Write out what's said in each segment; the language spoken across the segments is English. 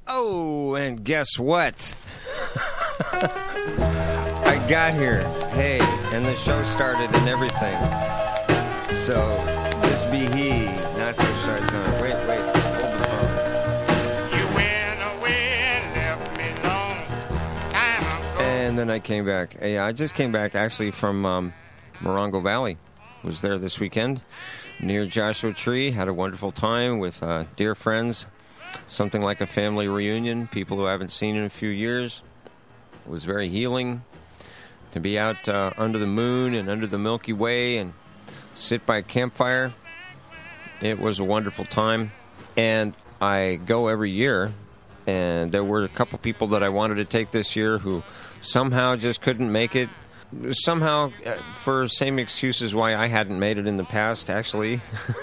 Oh, and guess what? I got here. Hey, and the show started and everything. So, this be he, not so shy time. Wait, hold the phone. You went away and left me long time ago. And then I came back. Yeah, I just came back actually from Morongo Valley. Was there this weekend near Joshua Tree. Had a wonderful time with dear friends. Something like a family reunion, people who I haven't seen in a few years. It was very healing to be out under the moon and under the Milky Way and sit by a campfire. It was a wonderful time. And I go every year, and there were a couple people that I wanted to take this year who somehow just couldn't make it. Somehow, for same excuses why I hadn't made it in the past, actually.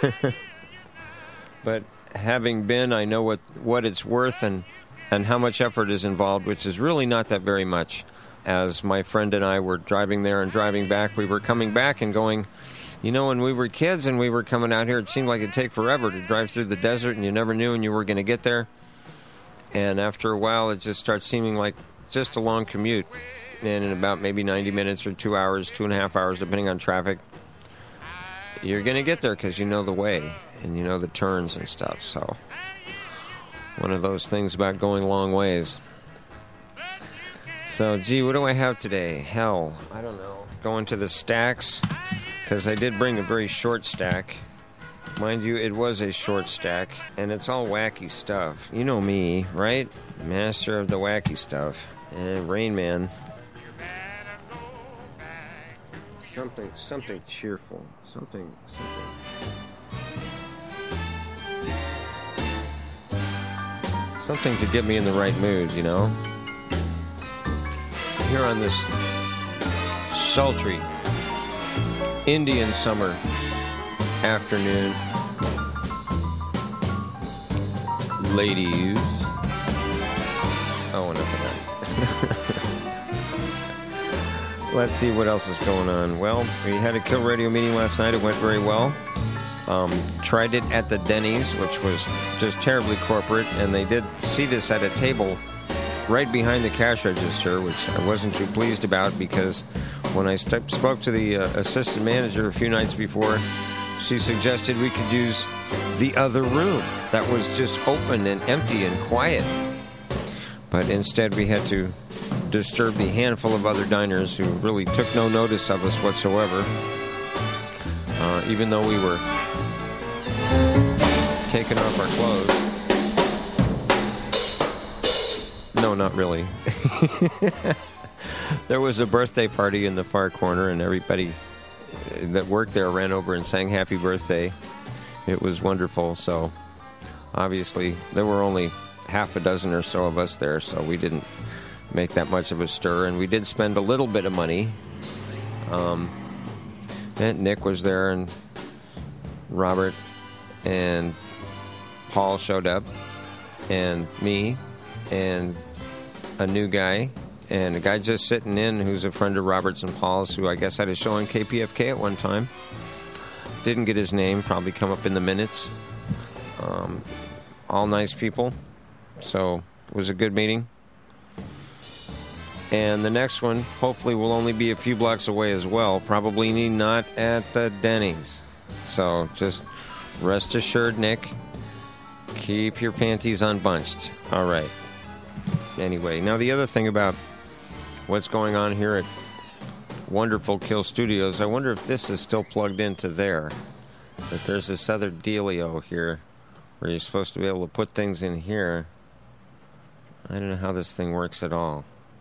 But having been, I know what it's worth and how much effort is involved, which is really not that very much. As my friend and I were driving there and driving back, we were coming back and going, you know, when we were kids and we were coming out here, it seemed like it'd take forever to drive through the desert, and you never knew when you were going to get there. And after a while, it just starts seeming like just a long commute. And in about maybe 90 minutes or 2 hours, 2.5 hours, depending on traffic, you're going to get there because you know the way and you know the turns and stuff. So one of those things about going long ways. So, gee, what do I have today? Hell, I don't know. Going to the stacks, because I did bring a very short stack. Mind you, it was a short stack, and it's all wacky stuff. You know me, right? Master of the wacky stuff. And Rain Man. Something cheerful. Something. Something to get me in the right mood, you know? Here on this sultry Indian summer afternoon, ladies. Oh, enough of that. Let's see what else is going on. Well, we had a Kill Radio meeting last night. It went very well. Tried it at the Denny's, which was just terribly corporate, and they did seat us at a table right behind the cash register, which I wasn't too pleased about, because when I spoke to the assistant manager a few nights before, she suggested we could use the other room that was just open and empty and quiet. But instead we had to disturb the handful of other diners who really took no notice of us whatsoever, even though we were taking off our clothes. No, not really. There was a birthday party in the far corner, and everybody that worked there ran over and sang happy birthday. It was wonderful. So obviously there were only half a dozen or so of us there, so we didn't make that much of a stir, and we did spend a little bit of money. And Nick was there, and Robert and Paul showed up, and me, and a new guy, and a guy just sitting in who's a friend of Robert's and Paul's, who I guess had a show on KPFK at one time. Didn't get his name, probably come up in the minutes. All nice people. So it was a good meeting. And the next one, hopefully, will only be a few blocks away as well. Probably not at the Denny's. So just rest assured, Nick, keep your panties unbunched. All right. Anyway, now the other thing about what's going on here at Wonderful Kill Studios, I wonder if this is still plugged into there. That there's this other dealio here where you're supposed to be able to put things in here. I don't know how this thing works at all.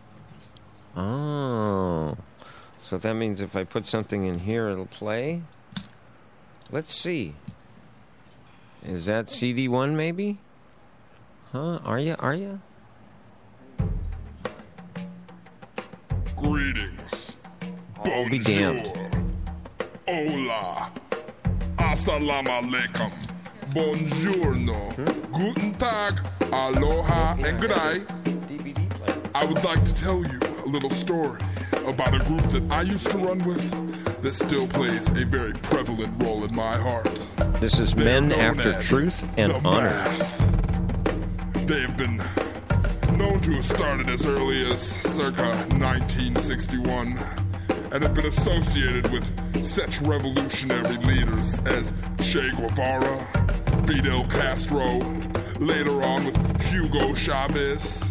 Oh, so that means if I put something in here, it'll play? Let's see. Is that CD1 maybe? Huh? Are you? Greetings. I'll be damned. Hola. Assalamu alaikum. Buongiorno. Guten Tag. Aloha and good night. I would like to tell you a little story about a group that I used to run with that still plays a very prevalent role in my heart. This is Men After Truth and Honor. They have been known to have started as early as circa 1961, and have been associated with such revolutionary leaders as Che Guevara, Fidel Castro, later on with Hugo Chavez.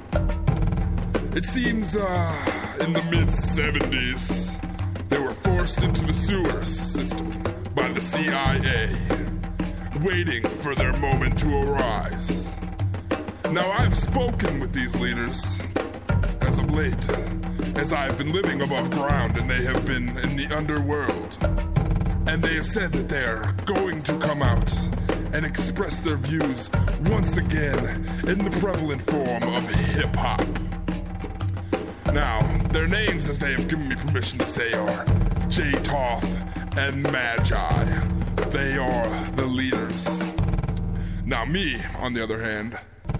It seems in the mid-70s, they were forced into the sewer system by the CIA, waiting for their moment to arise. Now, I've spoken with these leaders as of late, as I have been living above ground and they have been in the underworld. And they have said that they are going to come out and express their views once again in the prevalent form of hip-hop. Now, their names, as they have given me permission to say, are J. Toth and Magi. They are the leaders. Now me, on the other hand,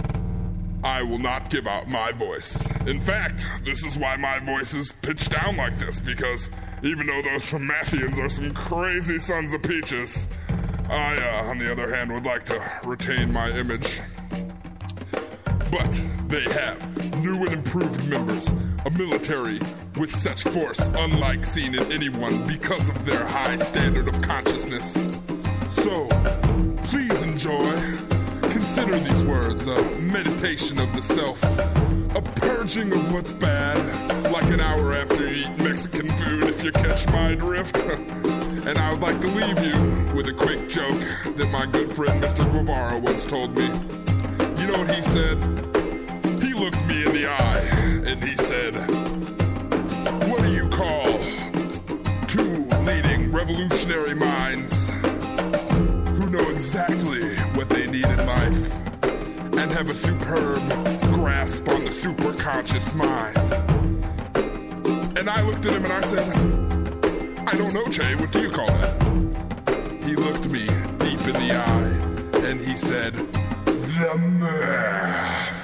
I will not give out my voice. In fact, this is why my voice is pitched down like this, because even though those Mathians are some crazy sons of peaches, I, on the other hand, would like to retain my image. But they have new and improved members, a military with such force unlike seen in anyone because of their high standard of consciousness. So, please enjoy. Consider these words a meditation of the self, a purging of what's bad, like an hour after you eat Mexican food, if you catch my drift. And I would like to leave you with a quick joke that my good friend Mr. Guevara once told me. You know what he said? He looked me in the eye and he said, "What do you call two leading revolutionary minds who know exactly what they need in life and have a superb grasp on the superconscious mind?" And I looked at him and I said, "I don't know, Jay, what do you call that?" He looked me deep in the eye and he said, "The math."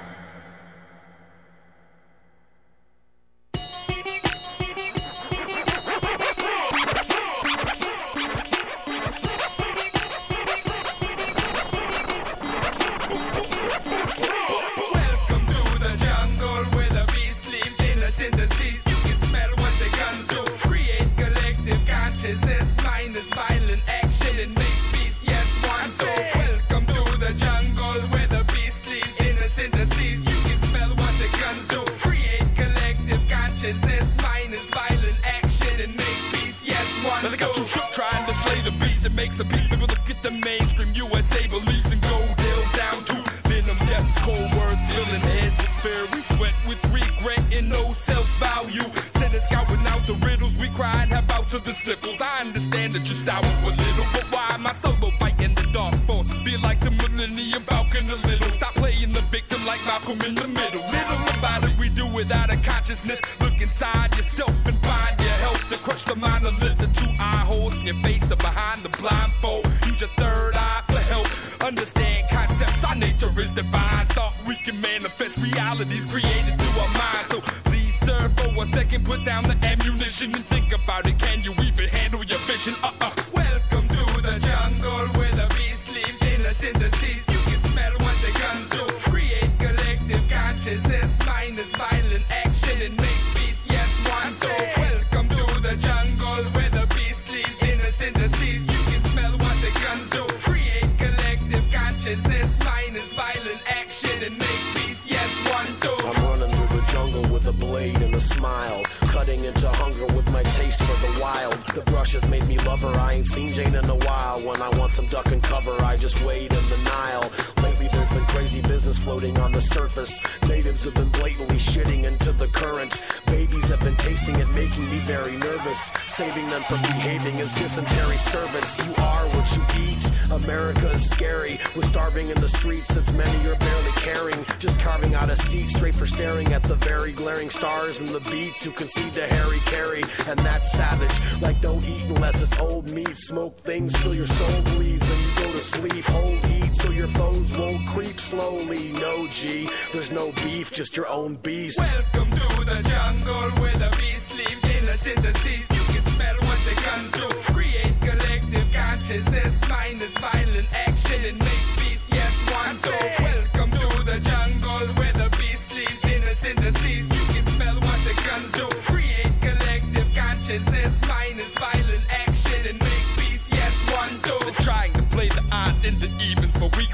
Makes a piece, people look at the mainstream USA beliefs and go down to venom depths, cold words, filling heads with fear. We sweat with regret and no self-value. Instead of scouting out the riddles, we cry and have bouts of the sniffles. I understand that you're sour a little, but why am I solo fighting the dark force? Feel like the Millennium Falcon a little. Stop playing the victim like Malcolm in the middle. Little about it we do without a consciousness. Look inside yourself and find your help to crush the monolith. The two eye holes in your face are behind the blindfold. Use your third eye for help. Understand concepts. Our nature is divine. Thought we can manifest realities created through our minds. So please, sir, for a second, put down the ammunition and think about it. Can you even handle your vision? Welcome to the jungle where the beast lives in the synthesis. You can smell what the guns do. Create collective consciousness. Minus violent action and make peace. Yes, one. So welcome to the jungle where the beast lives in the synthesis. You can smell what the guns do. Create collective consciousness. Minus violent action and make peace. Yes, one, two. I'm running through the jungle with a blade and a smile, cutting into hunger with my taste for the wild. The brush has made me love her. I ain't seen Jane in a while. When I want some duck and cover, I just wade in the Nile. Lately there's been crazy business floating on the surface. Natives have been blatantly shitting into the current. Babies have been tasting it, making me very nervous. Saving them from behaving as dysentery servants. You are what you eat. America is scary. We're starving in the streets since many are barely caring. Just carving out a seat straight for staring at the very glaring stars and the beats who concede to Harry Carey. And that's savage. Like don't eat unless it's old meat. Smoke things till your soul bleeds and you go to sleep. Hold heat so your foes won't creep slowly. No G, there's no beef, just your own beast. Welcome to the jungle where the beast lives in the synthesis. You can smell what the guns do. Create collective consciousness. Minus violent action and make peace. Yes, one. So welcome to the jungle where the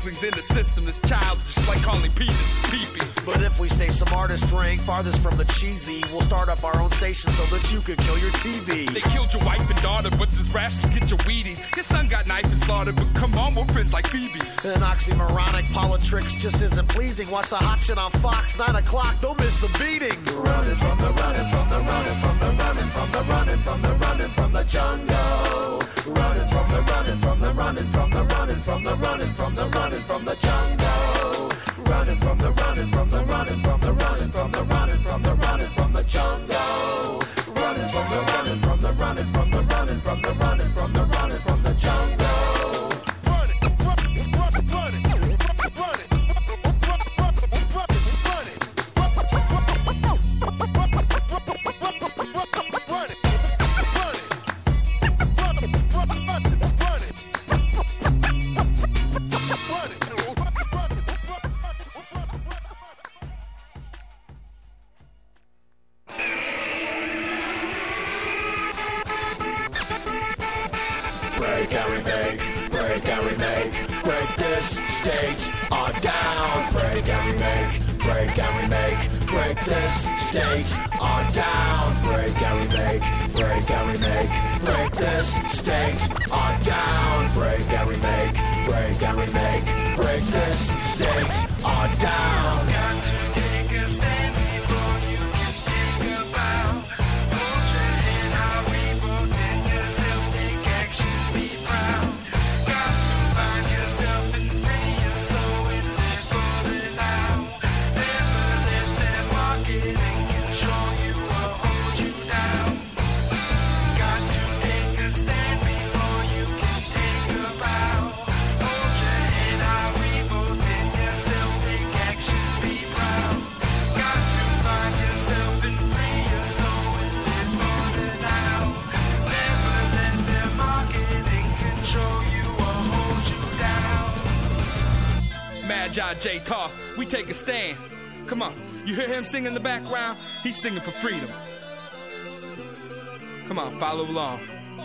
weaklings in the system that's childish, like calling penis peepees. But if we stay smart and string farthest from the cheesy, we'll start up our own station so that you can kill your TV. They killed your wife and daughter, but this rations get your Wheaties. Your son got knifed and slaughtered, but come on, we're friends like Phoebe. An oxymoronic politics just isn't pleasing. Watch the hot shit on Fox, 9 o'clock, don't miss the beating. Running from the running from the running from the running from the running from the running from the jungle. Running from the running from the running from the running from the running from the running from the jungle. Running from the running from the running from the running from the running from the running from the jungle. Running from the running from the running from the running from the running from the running from the jungle. J Talk, we take a stand. Come on, you hear him sing in the background? He's singing for freedom. Come on, follow along.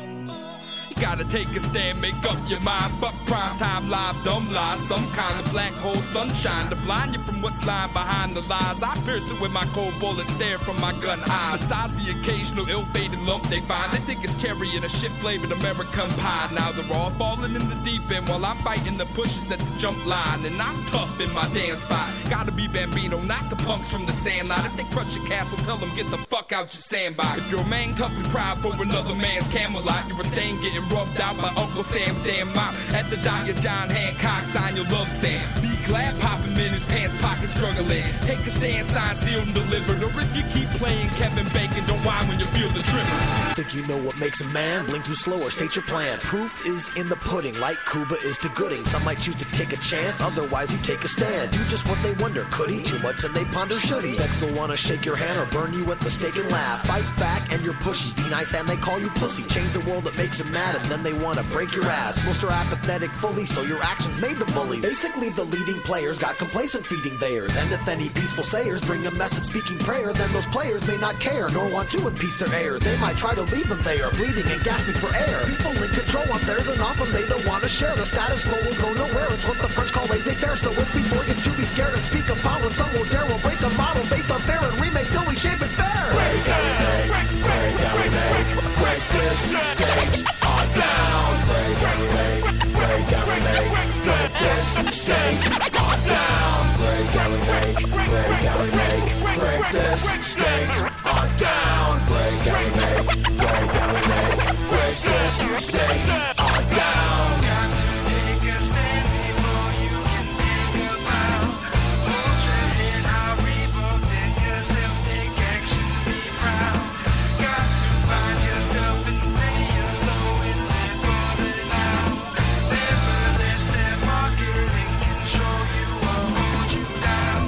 You gotta take a stand, make up your mind. Fuck prime time, live, dumb lies. Some kind of black hole sunshine to blind you from what's lying behind the lies. I pierce it with my cold bullet, stare from my gun eyes. Besides the occasional ill-fated lump they find, they think it's cherry in a shit-flavored American pie. Now they're all falling in the deep end while I'm fighting the pushes at the jump line. And I'm tough in my damn spot. Gotta be Bambino, not the punks from the sandlot. If they crush your castle, tell them get the fuck out your sandbox. If you're a man tough and proud for another man's Camelot, you're a stain getting rubbed out by Uncle Sam's damn mouth. At the die of John Hancock, sign your love sand. Be glad popping in his pants pocket struggling. Take a stand, sign, sealed and delivered. Or if you keep playing Kevin Bacon, don't whine when you feel the tremors. Think you know what makes a man? Blink you slower, state your plan. Proof is in the pudding, like Cuba is to Gooding. Some might choose to take a chance, otherwise you take a stand. Do just what they wonder, could he? Too much and they ponder, should he? Next they'll wanna shake your hand or burn you at the stake and laugh. Fight back and you're pushy, be nice and they call you pussy. Change the world that makes you mad and then they wanna break your ass. Most are apathetic fully, so your actions made them bullies. Basically the leading players got complacent feeding theirs. And if any peaceful sayers bring a message speaking prayer, then those players may not care, nor want to appease their heirs. They might try to leave them there, bleeding and gasping for air. People in control want theirs and often they don't want to share. The status quo will go nowhere, it's what the French call laissez-faire. So if we forget to be scared and speak about when some will dare, we'll break a model based on fair and remake till we shape it fair. Break and remake, break and remake, break this stage on down. Break and remake, break and remake, break this stage on down. Break and remake, break and remake, break this stage on down. Break and remake, break and remake, break this stage on down. Got to take a stand before you can think about. Hold your head high, revolt in yourself, take action, be proud. Got to find yourself and free your soul and live for the now. Never let their marketing control you or hold you down.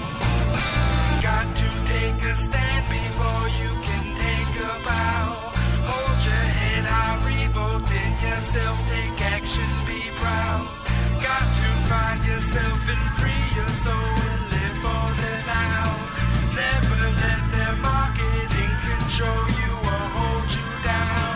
Got to take a stand before you can take a bow. Hold your head high, revolt in yourself, take action, be proud. Got to find yourself and free your soul and live for the now. Never let their marketing control you or hold you down.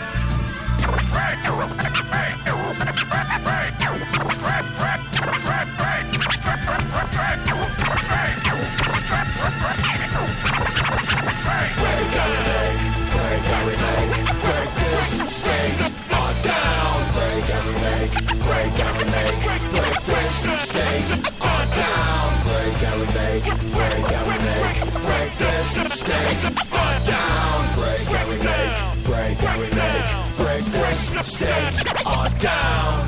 make, break and we make, break this state down. Break and we make, break and we make, break this state down.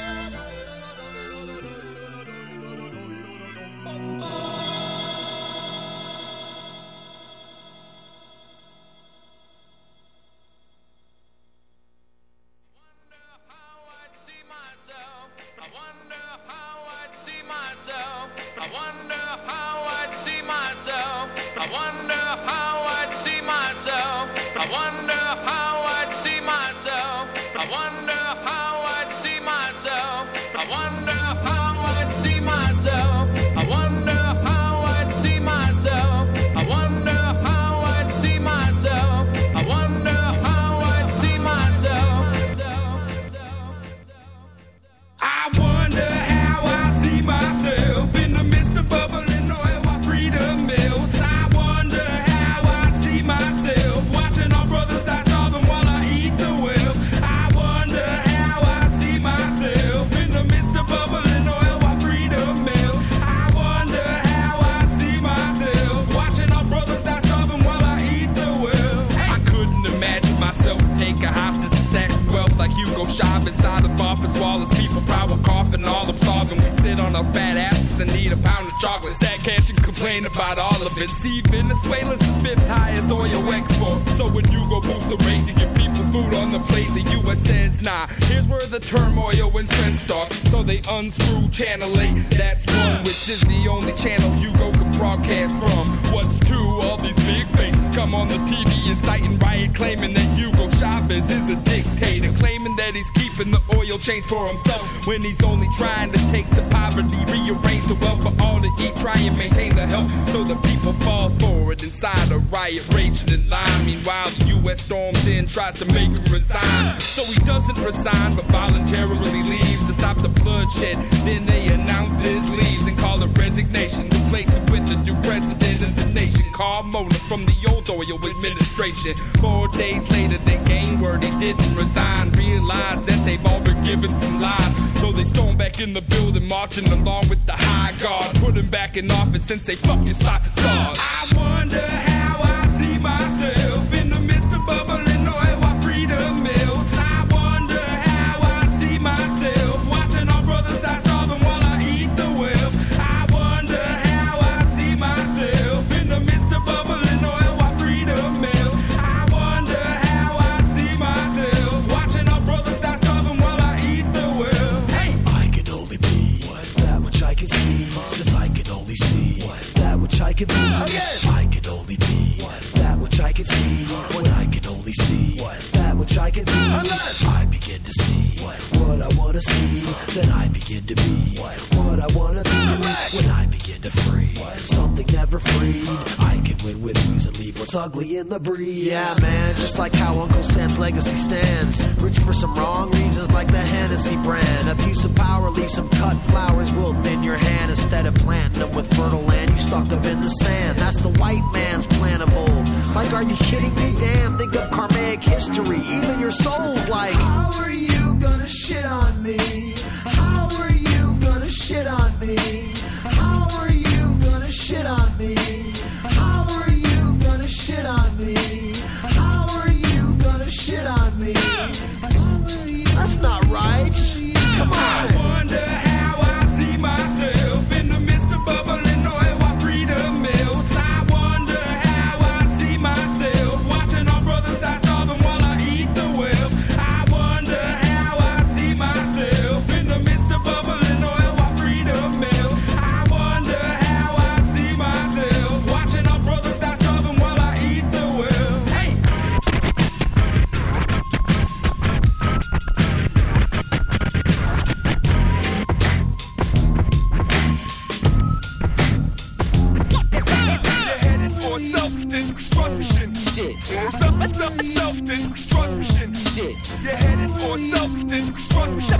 About all of it. See, Venezuela's the 5th highest oil export. So when you go boost the rate to give people food on the plate, the U.S. says nah. Here's where the turmoil and stress starts. So they unscrew Channel 8. That's one, which is the only channel Hugo can broadcast from. What's two? All these big faces come on the TV inciting riot, claiming that Hugo Chavez is a dictator, claiming that he's keeping the oil change for himself when he's only trying to take the poverty, rearrange the wealth for all to eat, try and maintain the health so the people fall for it inside a riot raging in line. Meanwhile the U.S. storms in, tries to make him resign. So he doesn't resign but voluntarily leaves to stop the bloodshed. Then they announce his leaves and call it resignation, replace it with the new president of the nation, Carl Mona from the old oil administration. 4 days later they gained word he didn't resign, realized that they've all been given some lies. So they storm back in the building, marching along with the high guard, put him back in office and say fuck your soccer stars. I wonder how I see myself in the midst of bubbling oil while freedom melts. I wonder how I see myself watching our brothers die starving while I eat the wealth. I wonder how I see myself in the midst of bubbling oil while freedom melts. I wonder how I see myself watching our brothers die starving while I eat the wealth. Hey, I can only be that which I can see, since I can only see that which I can be. I can only be that which I can see when I can only see that which I can be. Unless I begin to see what I want to see, then I begin to be what I want to be. When I begin to free something never freed, I can win with ease and leave what's ugly in the breeze. Yeah, man, just like how Uncle Sam's legacy stands, rich for some wrong reasons like the Hennessy brand. Abuse of power leaves some cut flowers wilting in your hand. Instead of planting them with fertile land, you stuck them in the sand. That's the white man's plan of old. Like, are you kidding me? Damn, think of karmic history. Even your soul's like, how are you gonna shit on me? How are you gonna shit on me? How are you gonna shit on me? How are you gonna shit on me? How are you gonna shit on me? That's not right. Come on. I wonder how I see myself in the midst of bubbling oil while freedom melts. I wonder how I see myself watching our brothers die starving while I eat the wealth. I wonder how I see myself in the midst of bubbling oil while freedom melts. I wonder how I see myself watching our brothers die starving while I eat the wealth. Hey! Self-destruction shit. Self-destruction shit. You're headed for self-destruction.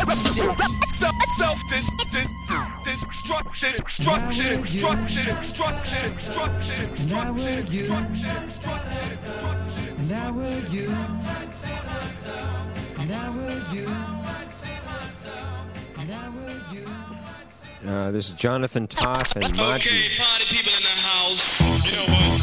And I will you. And I will you. And I will you. And I will you. This is Jonathan Toth and Maji. Okay, party people in the house. You know what?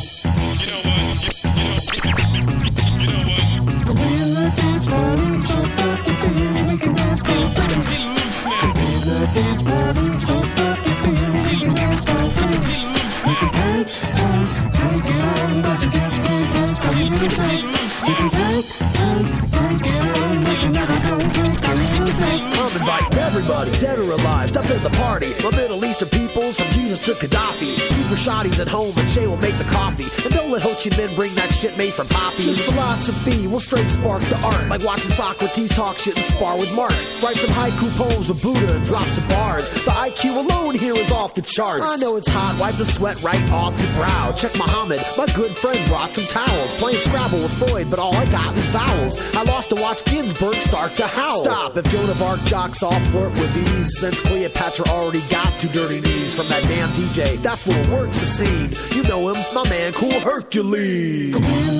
I'm inviting everybody, dead or alive, step in the party. My Middle Eastern peoples, from Jesus to Gaddafi. Keep your shotties at home and Shay will make the coffee. And don't let Ho Chi Minh bring that shit made from poppies. Just philosophy will straight spark the art. Like watching Socrates talk shit and spar with Marx. Write some haiku poems with Buddha and drop some bars. The IQ alone here is off the charts. I know it's hot, wipe the sweat right off your brow. Check Muhammad, my good friend brought some towels. Playing Scrabble with Freud, but all I got was vowels. I lost to watch Ginsburg start to howl. Stop, if Joan of Arc jocks off, flirt with these. Since Cleopatra already got 2 dirty knees from that damn DJ. That fool works the scene. You know him, my man, Cool Hercules.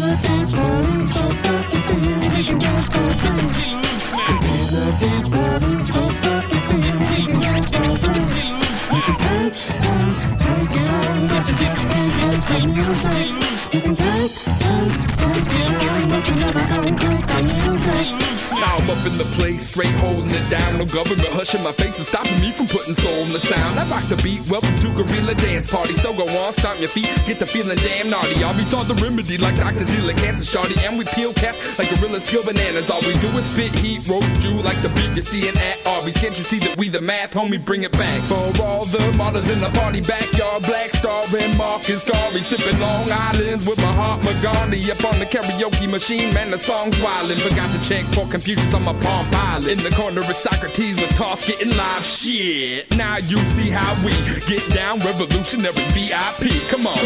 Now I'm up in the place, straight holding it down. No government hushing my face and stopping me from putting soul in the sound. I rock the beat, welcome to Gorilla Dance Party. So go on, stomp your feet, get the feeling damn naughty. I'll be taught the remedy like Dr. Zila Cancer Shawty. And we peel cats like gorillas peel bananas. All we do is spit heat, roast you like the beef you're seeing at Arby's. Can't you see that we the math, homie, bring it back. For all the martyrs in the party backyard, Black Star and Marcus Garvey. Sipping Long Islands with Mahatma Gandhi. Up on the karaoke machine, man, the song's wildin'. Forgot to check for Confucius on my Palm Pilot. In the corner is Socrates with Toss getting live. Shit, now you see how we get down, revolutionary VIP. Come on.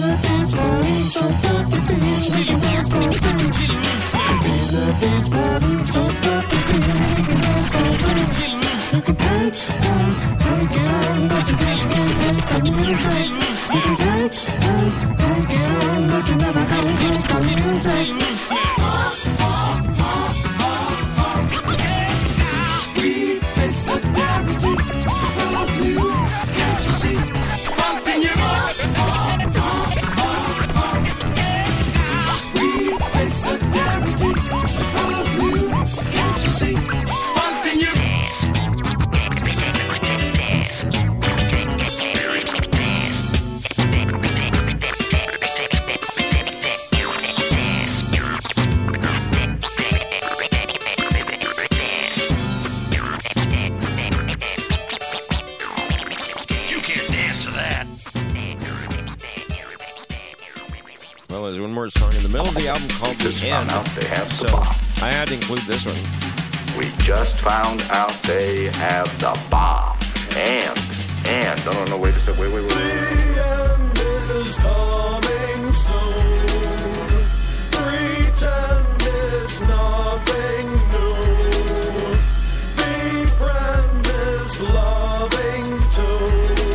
Well, there's one more song in the middle of the album called The End. They have so the bomb. I had to include this one. We just found out they have the bomb. And, no, wait a second, wait. The end is coming soon. Pretend it's nothing new. Befriend is loving too.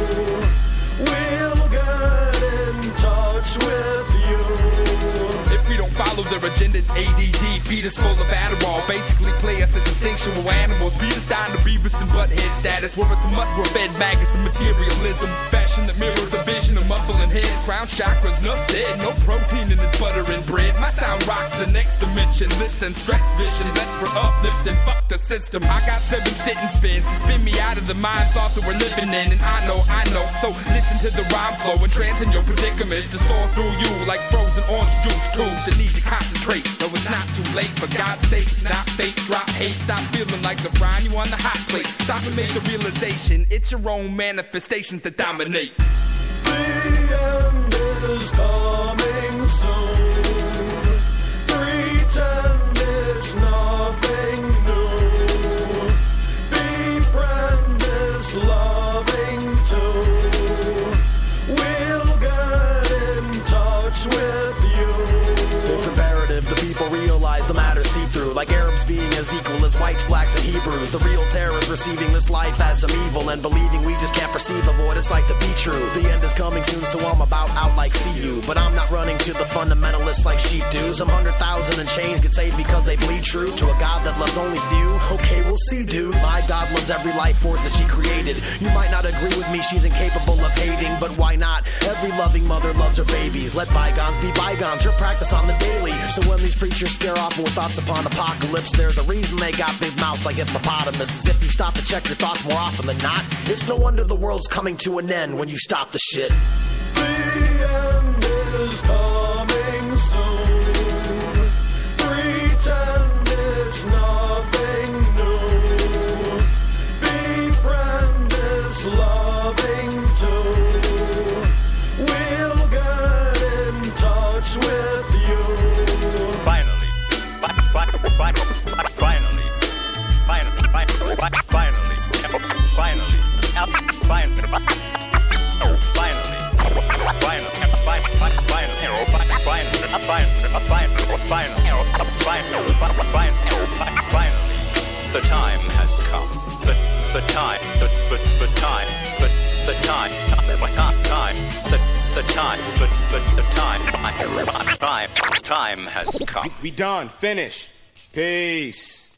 We'll get in touch with you. If we don't follow their agenda, it's ADD. Beat us full of Adderall. Basically play us as instinctual animals. Beat us down to Beavis and Butthead status. Where it's a must, we're fed maggots of materialism. Fashion that mirrors a vision of muffling heads. Crown chakras, no said. No protein in this butter and bread. My sound rocks the next dimension. Listen, stress vision. Less for uplifting. Fuck the system. I got 7 sitting spins to spin me out of the mind thought that we're living in. And I know. So listen to the rhyme flow and trance in your predicaments to soar through you like frozen orange juice tubes. You need to concentrate. No, it's not too late. For God's sake, it's not fake. Drop hate. Stop feeling like the brine you on the hot plate. Stop and make the realization. It's your own manifestations that dominate. The end is coming soon. Pretend it's nothing new. Befriend is loving too. We'll get in touch with you. It's imperative the people realize the matter see-through. Like Arabs being as as equal as whites, blacks, and Hebrews. The real terror is receiving this life as some evil and believing we just can't perceive of what it's like to be true. The end is coming soon, so I'm about out like see you. But I'm not running to the fundamentalists like sheep do. Some 100,000 and change get saved because they bleed true to a God that loves only few. Okay, we'll see, dude. My God loves every life force that she created. You might not agree with me, she's incapable of hating, but why not? Every loving mother loves her babies. Let bygones be bygones, her practice on the daily. So when these preachers scare off with thoughts upon apocalypse, there's a reason they got big mouths like hippopotamus. As if you stop to check your thoughts more often than not. It's no wonder the world's coming to an end when you stop the shit. The end is coming soon. Pretend it's nothing new. Befriend is loving too. We'll get in touch with you. Finally. The time has come. The time has come. We done. Finish. Peace.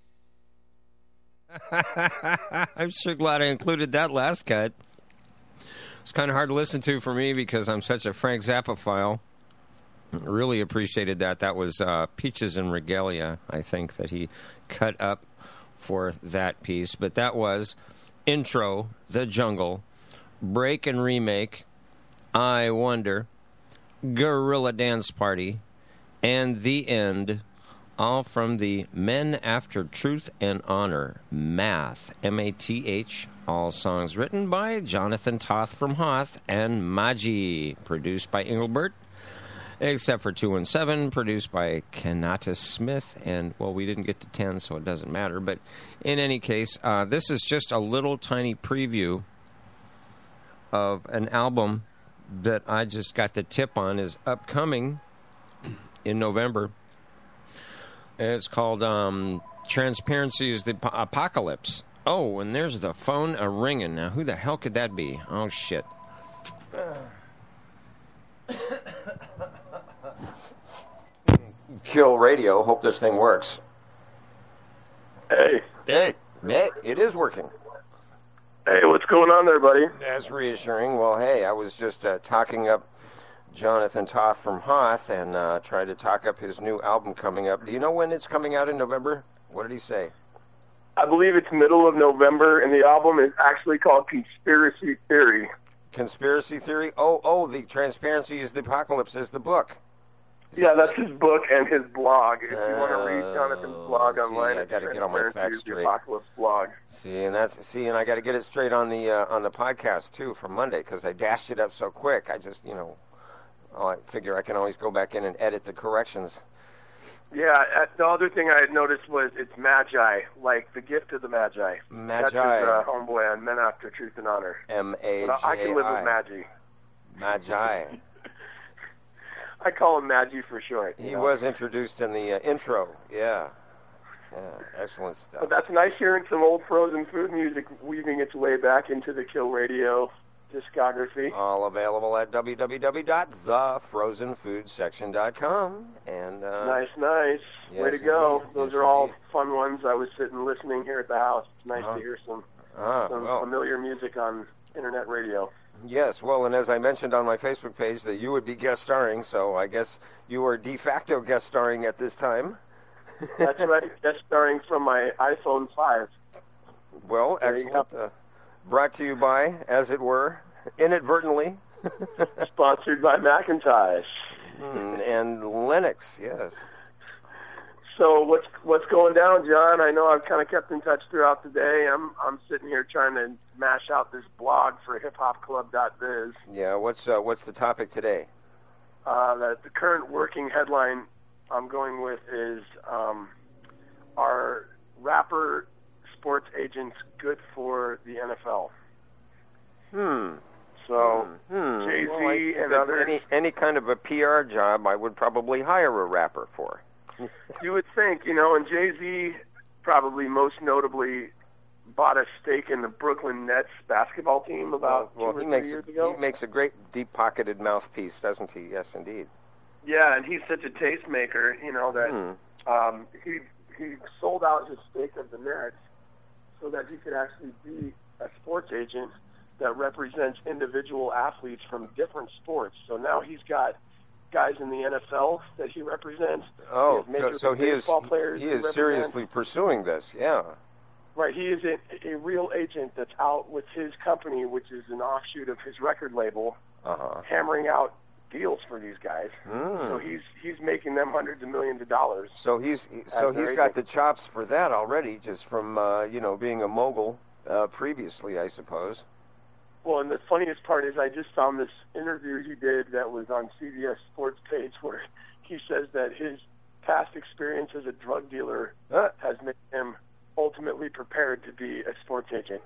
I'm sure glad I included that last cut. It's kind of hard to listen to for me because I'm such a Frank Zappa-phile. Really appreciated that. That was Peaches and Regalia, I think, that he cut up for that piece. But that was Intro, The Jungle, Break and Remake, I Wonder, Guerrilla Dance Party, and The End, all from the Men After Truth and Honor, Math, M-A-T-H, all songs written by Jonathan Toth from Hoth and Maji, produced by Engelbert, except for 2 and 7, produced by Kanata Smith, and, well, we didn't get to 10, so it doesn't matter, but in any case, this is just a little tiny preview of an album that I just got the tip on is upcoming in November. It's called Transparency is the Apocalypse. Oh, and there's the phone a-ringing. Now, who the hell could that be? Oh, shit. Kill Radio. Hope this thing works. Hey. Hey, it is working. Hey, what's going on there, buddy? That's reassuring. Well, hey, I was just talking up Jonathan Toth from Hoth and trying to talk up his new album coming up. Do you know when it's coming out in November? What did he say? I believe it's middle of November, and the album is actually called Conspiracy Theory. Conspiracy Theory? Oh, the Transparency is the Apocalypse is the book. Yeah, that's his book and his blog. If you want to read Jonathan's blog online, I got to get all my facts straight. The Apocalypse blog. And I got to get it straight on the podcast too for Monday because I dashed it up so quick. I just I figure I can always go back in and edit the corrections. Yeah, the other thing I had noticed was it's Magi, like the gift of the Magi. Magi. That's his homeboy on Men After Truth and Honor. M-A-G-I. I can live with Magi. Magi. I call him Magi for short. He was introduced in the intro. Yeah, excellent stuff. But that's nice hearing some old frozen food music weaving its way back into the Kill Radio discography. All available at www.thefrozenfoodsection.com. And nice. Yes, way to go. Indeed. Those are all fun ones. I was sitting listening here at the house. It's nice to hear some familiar music on internet radio. Yes, well, and as I mentioned on my Facebook page that you would be guest starring, so I guess you are de facto guest starring at this time. That's right, guest starring from my iPhone 5. Well, excellent. Brought to you by, as it were, inadvertently. Sponsored by Macintosh. And Linux, yes. So what's going down, John? I know I've kind of kept in touch throughout the day. I'm sitting here trying to mash out this blog for hiphopclub.biz. Yeah, what's the topic today? The current working headline I'm going with is are rapper sports agents good for the NFL? So Jay-Z and others. Any kind of a PR job, I would probably hire a rapper for. You would think, and Jay-Z probably most notably bought a stake in the Brooklyn Nets basketball team about 2 or 3 years ago. He makes a great deep-pocketed mouthpiece, doesn't he? Yes, indeed. Yeah, and he's such a tastemaker, that he sold out his stake of the Nets so that he could actually be a sports agent that represents individual athletes from different sports. So now he's got guys in the NFL that he represents. Oh, so he is seriously pursuing this, yeah. Right, he is a real agent that's out with his company, which is an offshoot of his record label, hammering out deals for these guys. So he's making them hundreds of millions of dollars. So he's got the chops for that already, just from being a mogul previously, I suppose. Well, and the funniest part is I just found this interview he did that was on CBS Sports page where he says that his past experience as a drug dealer has made him ultimately prepared to be a sports agent.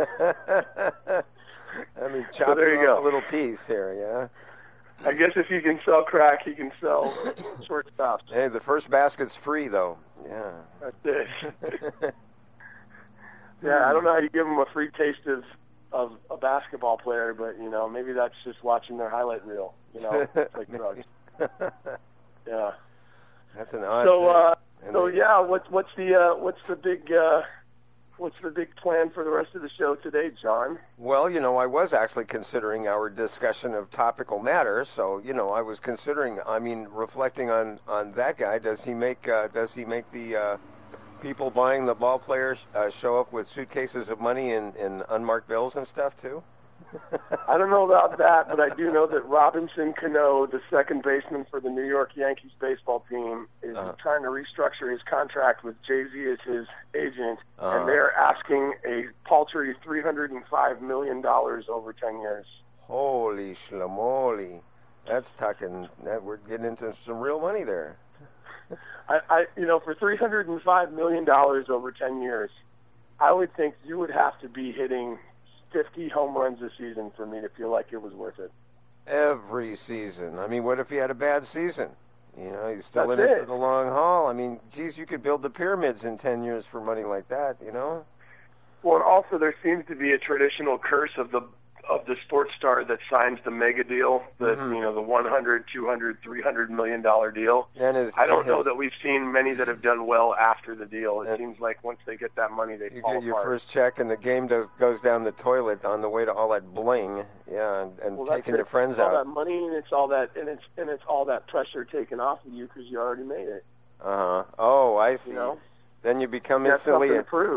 I mean, chopping off a little piece here, yeah? I guess if he can sell crack, he can sell shortstops. Hey, the first basket's free, though. Yeah. That's it. Yeah, I don't know how you give him a free taste of a basketball player, but, maybe that's just watching their highlight reel. It's like drugs. Yeah. That's an odd thing. So yeah, what's the big plan for the rest of the show today, John? Well, I was actually considering our discussion of topical matter. So, I was considering. Reflecting on that guy. Does he make the people buying the ball players show up with suitcases of money and unmarked bills and stuff too? I don't know about that, but I do know that Robinson Cano, the second baseman for the New York Yankees baseball team, is trying to restructure his contract with Jay-Z as his agent, and they're asking a paltry $305 million over 10 years. Holy schlamoli. That's talking, we're getting into some real money there. For $305 million over 10 years, I would think you would have to be hitting 50 home runs a season for me to feel like it was worth it. Every season. What if he had a bad season? He's still in it for the long haul. Geez, you could build the pyramids in 10 years for money like that, Well, and also there seems to be a traditional curse of the sports star that signs the mega deal, the 100, 200, $300 million deal. I don't know that we've seen many that have done well after the deal. It seems like once they get that money, they fall apart. You get your first check, and the game goes down the toilet on the way to all that bling, and taking your friends out. All that money, and it's all that pressure taken off of you because you already made it. Oh, I see. Then you become instantly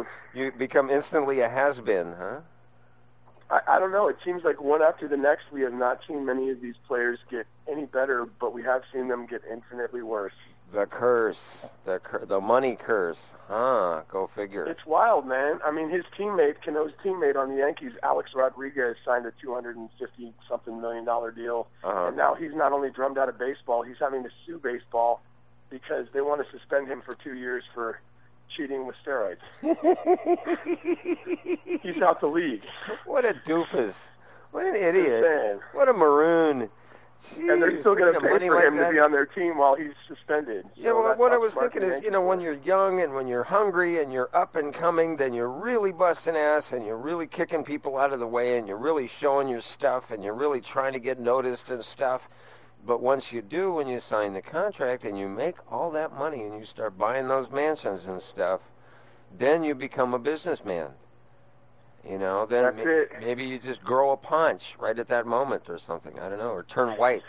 a has-been, huh? I don't know. It seems like one after the next, we have not seen many of these players get any better, but we have seen them get infinitely worse. The curse, the money curse, go figure. It's wild, man. His Cano's teammate on the Yankees, Alex Rodriguez, signed a $250-something million deal, and now he's not only drummed out of baseball, he's having to sue baseball because they want to suspend him for 2 years for cheating with steroids. He's out the league. What a doofus. What an idiot. What a maroon. Jeez, and they're still going to pay for him to be on their team while he's suspended. Yeah, well, what I was thinking is, when you're young and when you're hungry and you're up and coming, then you're really busting ass and you're really kicking people out of the way and you're really showing your stuff and you're really trying to get noticed and stuff. But once you do, when you sign the contract and you make all that money and you start buying those mansions and stuff, then you become a businessman. Then maybe you just grow a paunch right at that moment or something. I don't know, or turn white.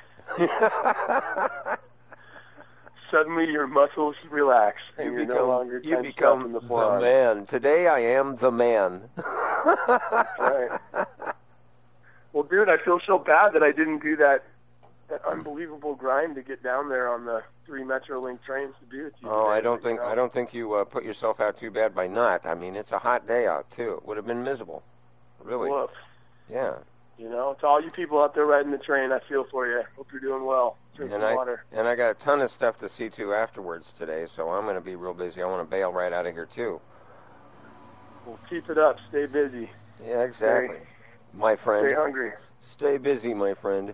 Suddenly your muscles relax and you become the man. Today I am the man. Right. Well, dude, I feel so bad that I didn't do that unbelievable grind to get down there on the 3 Metrolink trains to be with you. Oh, I don't think you put yourself out too bad by not. It's a hot day out too. It would have been miserable. Really. Woof. Yeah. To all you people out there riding the train, I feel for you. Hope you're doing well. Drink some water. And I got a ton of stuff to see to afterwards today, so I'm going to be real busy. I want to bail right out of here too. Well, keep it up. Stay busy. Yeah, exactly. My friend. Stay hungry. Stay busy, my friend.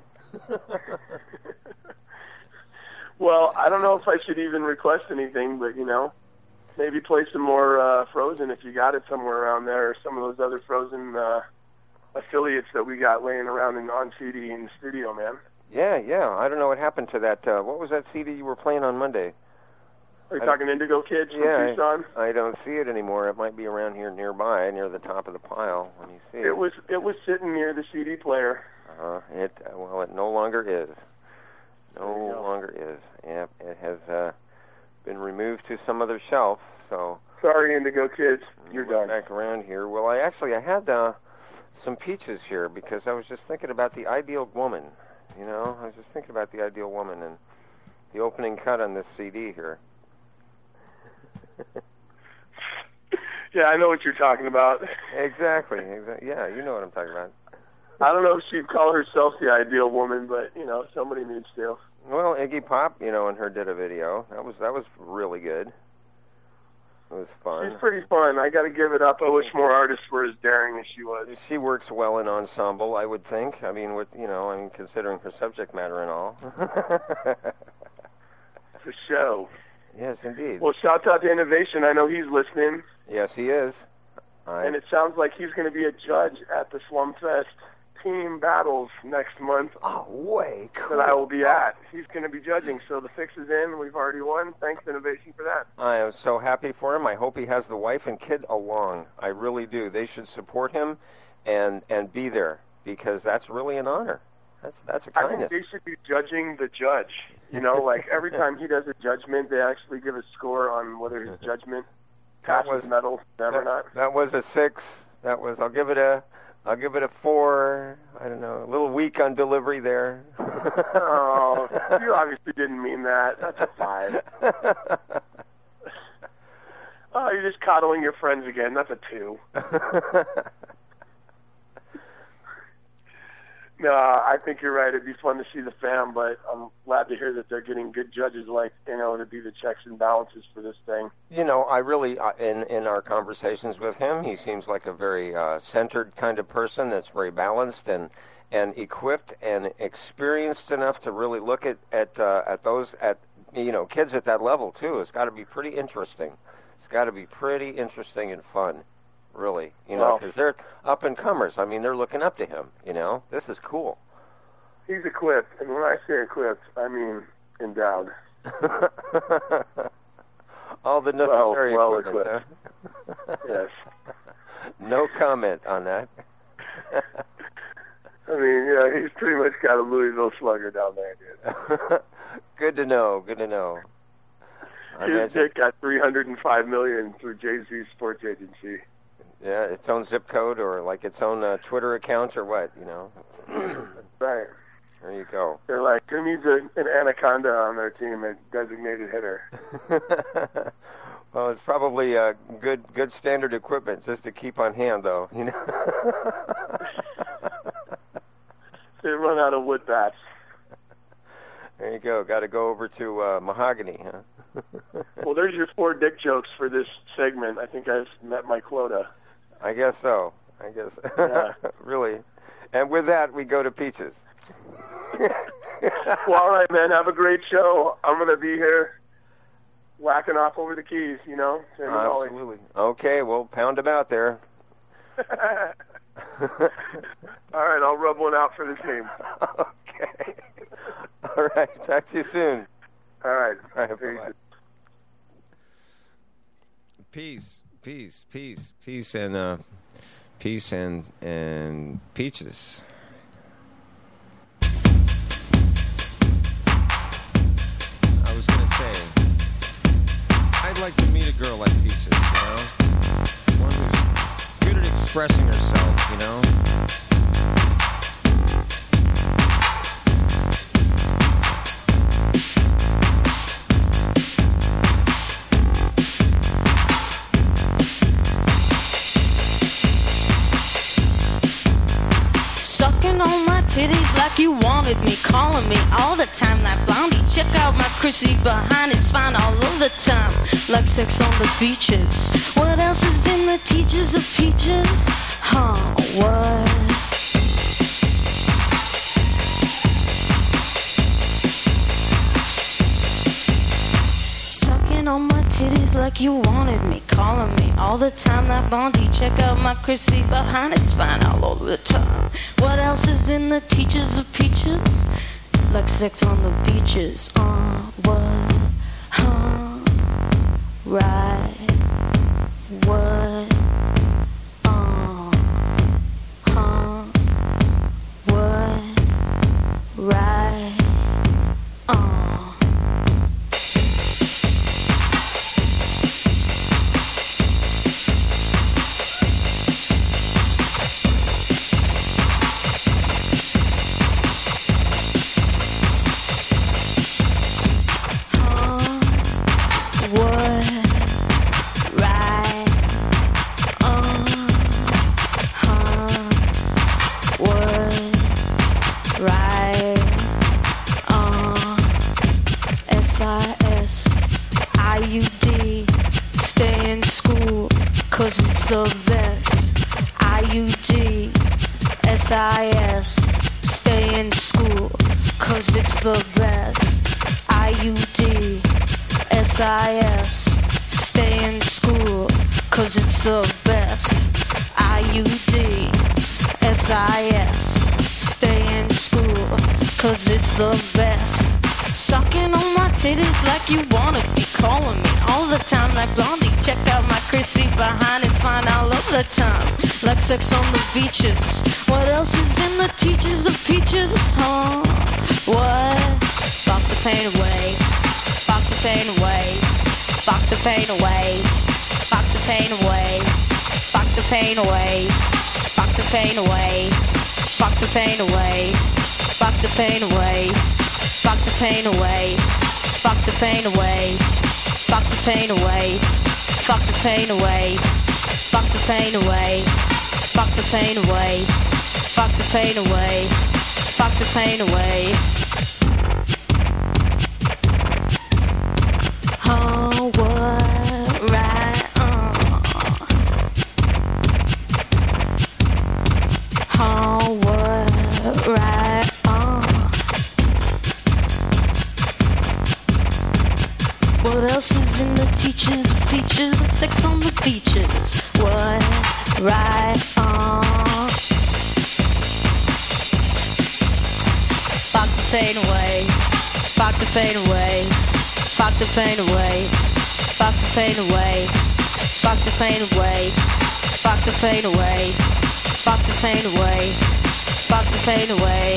Well, I don't know if I should even request anything, but maybe play some more Frozen if you got it somewhere around there, or some of those other Frozen affiliates that we got laying around on CD in the studio, man. Yeah. I don't know what happened to that. What was that CD you were playing on Monday? Are you talking Indigo Kids from Tucson? I don't see it anymore. It might be around here nearby, near the top of the pile. When you see it, it was sitting near the CD player. It no longer is. No longer is. Yeah, it has been removed to some other shelf. So sorry, Indigo Kids, you're done. Back around here. Well, I had some peaches here because I was just thinking about the ideal woman. You know, I was just thinking about the ideal woman and the opening cut on this CD here. Yeah, I know what you're talking about. Exactly. Yeah, you know what I'm talking about. I don't know if she'd call herself the ideal woman, but, you know, somebody needs to. Well, Iggy Pop, you know, and her did a video. That was really good. It was fun. She's pretty fun. I got to give it up. I wish more artists were as daring as she was. She works well in ensemble, I would think. I mean, considering her subject matter and all. It's a show. Yes, indeed. Well, shout out to Innovation. I know he's listening. Yes, he is. And it sounds like he's going to be a judge at the Slumfest team battles next month. Oh, way cool. That I will be at. He's going to be judging, so the fix is in. We've already won. Thanks, Innovation, for that. I am so happy for him. I hope he has the wife and kid along. I really do. They should support him and be there because that's really an honor. That's a kindness. I think they should be judging the judge. You know, like every time he does a judgment, they actually give a score on whether his judgment passes medal or not. That was a 6. I'll give it a 4. I don't know, a little weak on delivery there. Oh, you obviously didn't mean that. That's a 5. Oh, you're just coddling your friends again. That's a 2. No, I think you're right. It'd be fun to see the fam, but I'm glad to hear that they're getting good judges to be the checks and balances for this thing. You know, I really, in our conversations with him, he seems like a very centered kind of person that's very balanced and equipped and experienced enough to really look at those kids at that level too. It's got to be pretty interesting. It's got to be pretty interesting and fun. Really, because they're up-and-comers. I mean, they're looking up to him, This is cool. He's equipped, and when I say equipped, I mean endowed. All the necessary equipment, equipped. Huh? Yes. No comment on that. I mean, yeah, he's pretty much got a Louisville Slugger down there, dude. Good to know. His dick got $305 million through Jay-Z's sports agency. Yeah, its own zip code or like its own Twitter account or what, Right. There you go. They're like, who needs an anaconda on their team, a designated hitter? Well, it's probably good standard equipment just to keep on hand, though, They run out of wood bats. There you go. Got to go over to mahogany, huh? Well, there's your 4 dick jokes for this segment. I think I've met my quota. I guess so. Yeah. Really. And with that, we go to Peaches. Well, all right, man. Have a great show. I'm going to be here whacking off over the keys, Absolutely. Okay, we'll pound them out there. All right, I'll rub one out for the team. Okay. All right, talk to you soon. All right. Bye-bye. Peace, and peace and peaches. I was gonna say, I'd like to meet a girl like Peaches, one who's good at expressing herself, Titties like you wanted me, calling me all the time like Blondie. Check out my Chrissy behind, it's fine all of the time, like sex on the beaches. What else is in the teachers of peaches? Huh, what? Sucking Sucking on my titties like you wanted me. Calling me all the time like Blondie. Check out my Chrissy behind, it's fine all over the time. What else is in the teachers of peaches? Like sex on the beaches. What? Huh? Right. What? Huh? What? Right. IUD, stay in school, cause it's the best. IUD, SIS, stay in school, cause it's the best. IUD, SIS, stay in school, cause it's the best. IUD, SIS, stay in school, cause it's the best. Sucking on my titties like you wanna be. Calling me all the time like Blondie. Check out my Chrissy behind, it's fine all over the time. Like sex on the beaches. What else is in the teachers of peaches? Huh? What? Fuck the pain away. Fuck the pain away. Fuck the pain away. Fuck the pain away. Fuck the pain away. Fuck the pain away. Fuck the pain away. Fuck the pain away. Fuck the pain away. Fuck the pain away. Fuck the pain away. Fuck the pain away. Fuck the pain away. Fuck the pain away. Fuck the pain away. Fuck the pain away. Oh, what? Right. Oh, what? Right. What else is in the teachers of peaches? Like sex on the beaches. What? Right on. Fuck the pain away. Fuck the pain away. Fuck the pain away. Fuck the pain away. Fuck the pain away. Fuck the pain away. Fuck the pain away. Fuck the pain away.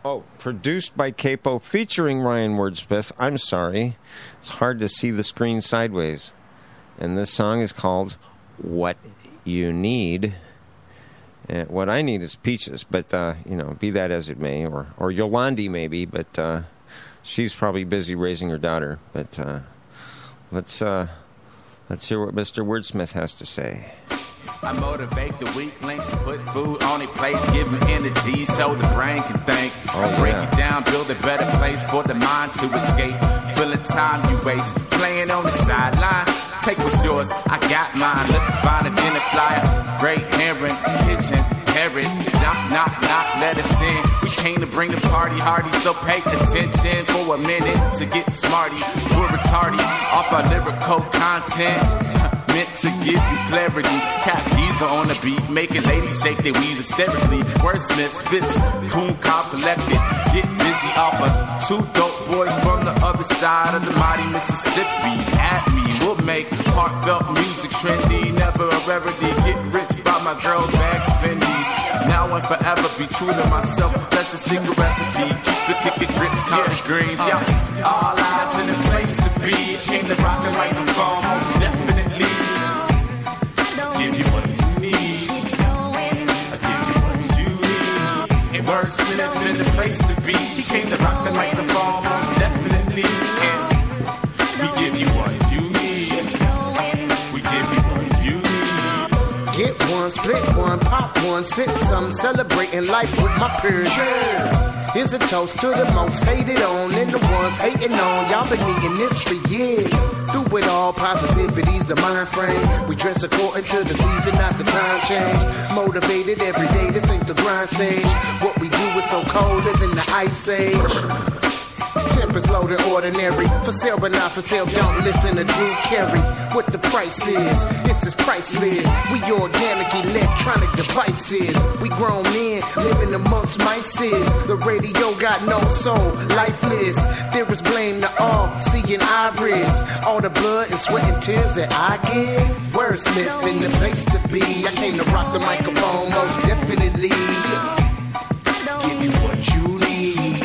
Oh, produced by Capo, featuring Ryan Wordsmith. I'm sorry. It's hard to see the screen sideways. And this song is called What You Need. What I need is peaches, but, be that as it may. Or Yolandi, maybe, but she's probably busy raising her daughter. But let's hear what Mr. Wordsmith has to say. I motivate the weak links, put food on their plates, give them energy so the brain can think. Break it down, build a better place for the mind to escape. Filling time you waste, playing on the sideline. Take what's yours, I got mine. Look, find a dinner flyer. Great herring, pigeon, parrot. Knock, knock, knock, let us in. We came to bring the party hardy, so pay attention for a minute to get smarty. We're retarded off our lyrical content. Meant to give you clarity. Cap Giza on the beat, making ladies shake their weaves hysterically. Wordsmith spits, coon cob collected. Get busy off of 2 dope boys from the other side of the mighty Mississippi. At me, we'll make heartfelt music trendy. Never a rarity, get rich by my girl bags Fendi. Now and forever be true to myself. That's a secret recipe. Keep the ticket grits, collard greens. Yeah, all eyes in a place to be. Came to rock and like the phone, most definitely. Give you what you need. I give you what you need. And Wordsmith in the place to be. He came to rock the microphone, most definitely. And we give you what you need. We give you what you need. Get one, split one, pop one, sip some, celebrating life with my peers. Here's a toast to the most hated on and the ones hating on. Y'all been needing this for years. Through it all, positivity's the mind frame. We dress according to the season, not the time change. Motivated every day, this ain't the grind stage. What we do is so cold, live in the ice age. Tempers loaded ordinary. For sale but not for sale, don't listen to Drew Carey. What the price is, this is priceless. We organic electronic devices. We grown men living amongst mices. The radio got no soul, lifeless. There is blame to all, seeing iris. All the blood and sweat and tears that I give. Wordsmith in the place to be. I came to rock the microphone most definitely. Give you what you need.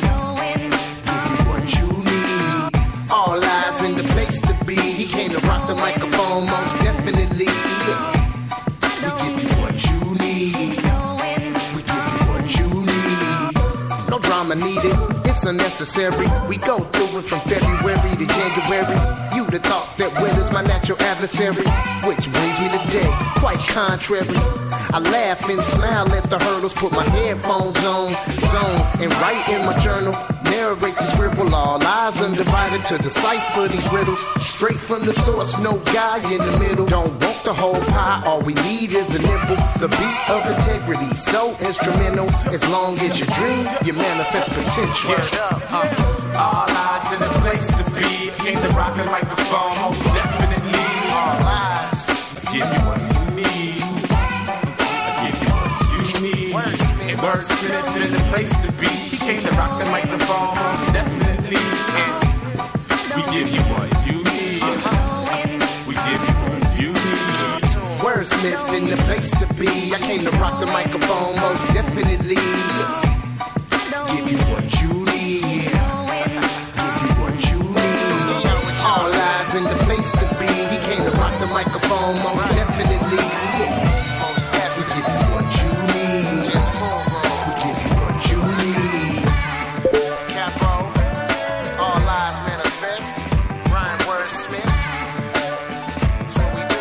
All eyes in the place to be. He came to rock the microphone most definitely. We give you what you need. We give you what you need. No drama needed, it's unnecessary. We go through it from February to January. You'd have thought that winter's my natural adversary. Which brings me today, quite contrary. I laugh and smile at the hurdles, put my headphones on, zone, and write in my journal. Narrate the scribble, all eyes undivided to decipher these riddles. Straight from the source, no guy in the middle. Don't want the whole pie, all we need is a nibble. The beat of integrity, so instrumental. As long as you dream, you manifest potential. All eyes in the place to be. Came to rock the microphone, most definitely. All eyes, I give you what you need. I give you what you need. And Wordsmith in the place to be. He came to rock the microphone, most definitely. And we give you what you need. We give you what you need. Wordsmith in the place to be. I came to rock the microphone, most definitely. Give you what you need. Give you what you need. All eyes in the place to be. He came to rock the microphone, most definitely. We give you what you need. We give you what you need. Capo, all eyes manifest. Ryan Wordsmith. That's what we do.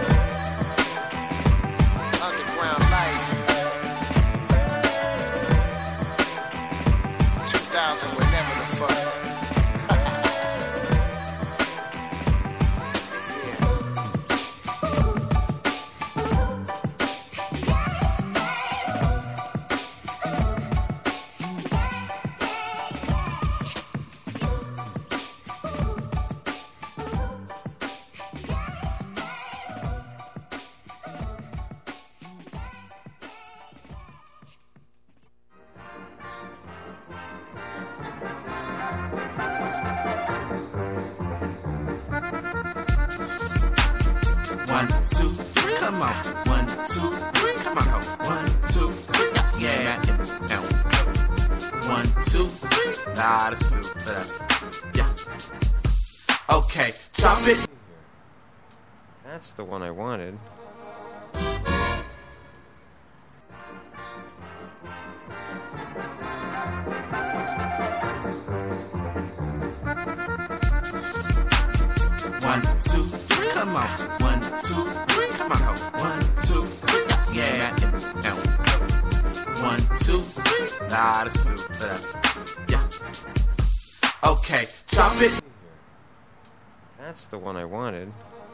Underground life. 2000, whenever the fuck. One, two, three, come on. 1, 2, 3, come on. 1, 2, 3, yeah. 1, 2, 3. Nah, that's too. Yeah. Okay, drop it. That's the one I wanted. One, two, three, come on. 1, 2, 3, come on. 1, 2, 3, yeah. 1, 2, 3. Nah, that's too. Yeah. Okay, drop it. That's the one I wanted.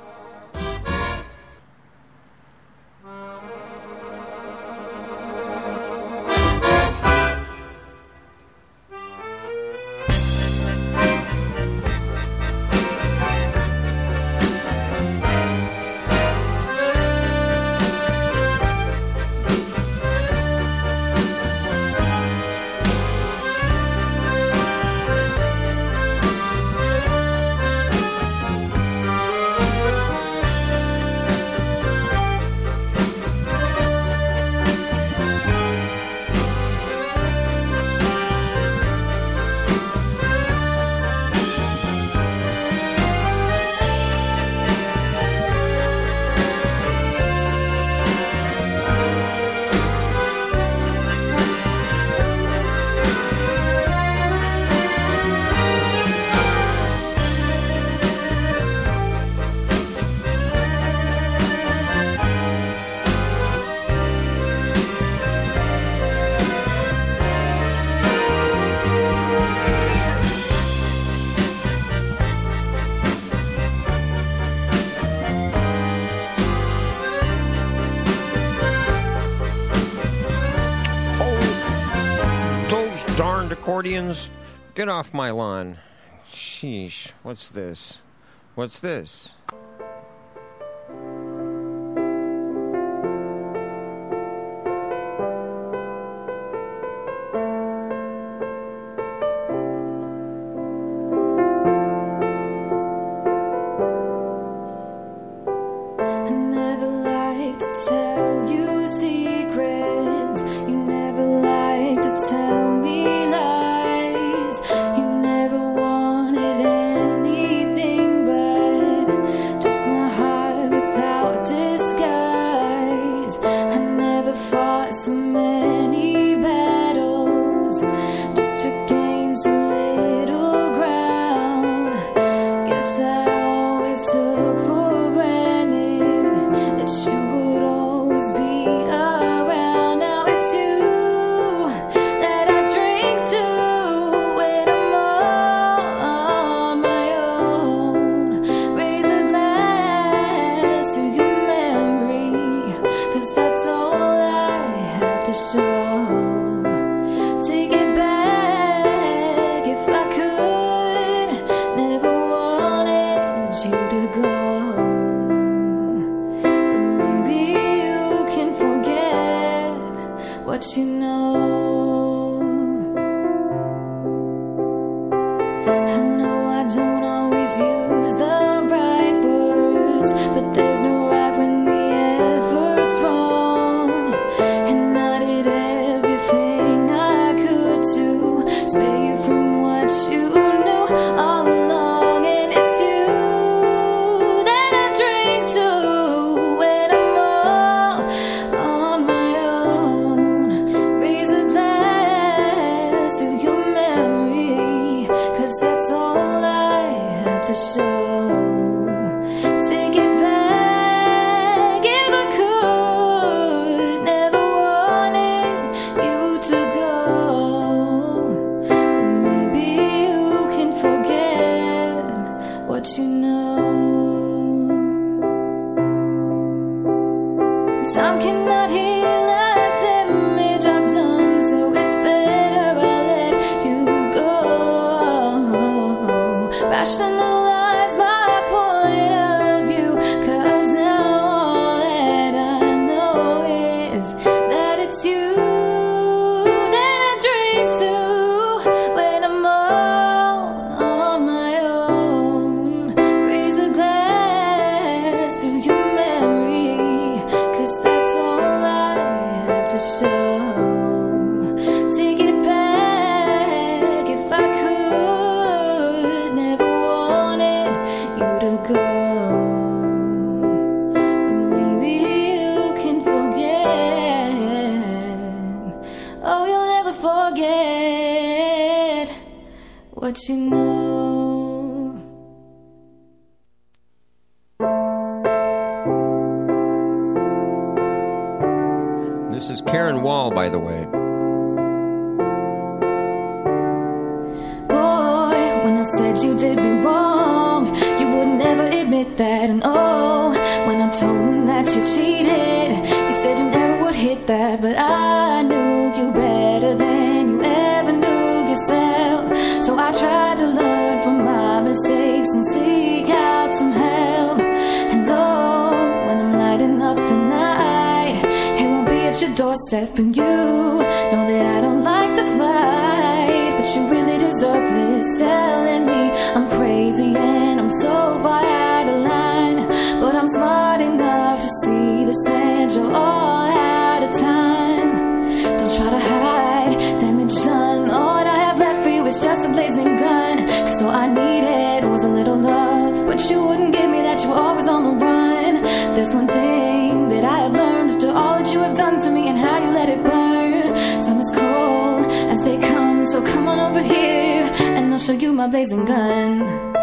Accordions, get off my lawn. Sheesh, what's this? What's this? I never like to tell you secrets. You never like to tell me lies. You never wanted anything but just my heart without disguise. I never fought so many battles just to gain so little ground. Guess I always took for granted that you would always be around. Now it's you that I drink to when I'm on my own. Raise a glass to your memory, 'cause that's all I have to show. Take it back if I could. Never wanted you to go. Maybe you can forget what you know. forget what you know. This is Karen Wall, by the way. Boy, when I said you did me wrong, you would never admit that. And oh, when I told him that you cheated, you said you never would hit that. But I knew you better than you ever knew yourself. So I tried to learn from my mistakes and seek out some help. And oh, when I'm lighting up the night, it won't be at your doorstep. And you know that I don't like to fight, but you really deserve this, telling me I'm crazy and I'm so far out of line. But I'm smart enough to see the signs, you're all out of time. Don't try to hide, damage done. All I have left for you is just a blazing gun. Cause all I needed was a little love, but you wouldn't give me that, you were always on the run. There's one thing that I have learned after all that you have done to me and how you let it burn. Summer's cold as they come, so come on over here and I'll show you my blazing gun.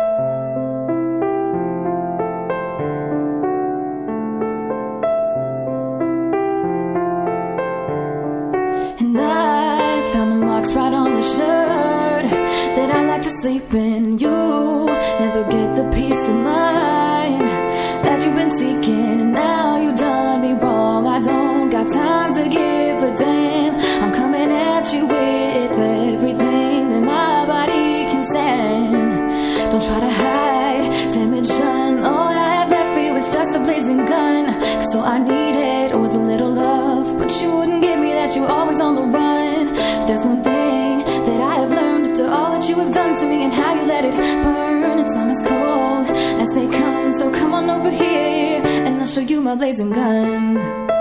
And I found the marks right on the shirt that I like to sleep in. You never get the peace of mind that you've been seeking. And now you've done me wrong, I don't got time to give a damn. I'm coming at you with everything that my body can stand. Don't try to hide, damage done. All I have left for you is just a blazing gun. Cause all I needed was a little love, but you wouldn't give me that, you were always on the run. There's one thing that I have learned after all that you have done to me and how you let it burn. And summer's cold as they come, so come on over here and I'll show you my blazing gun.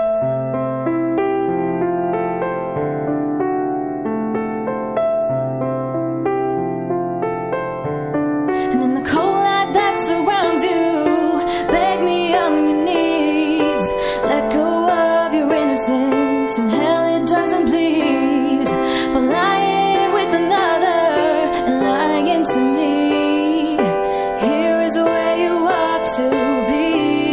And in the cold light that surrounds you, beg me on your knees, let go of your innocence and hell it doesn't please. For lying with another and lying to me, here is where you ought to be.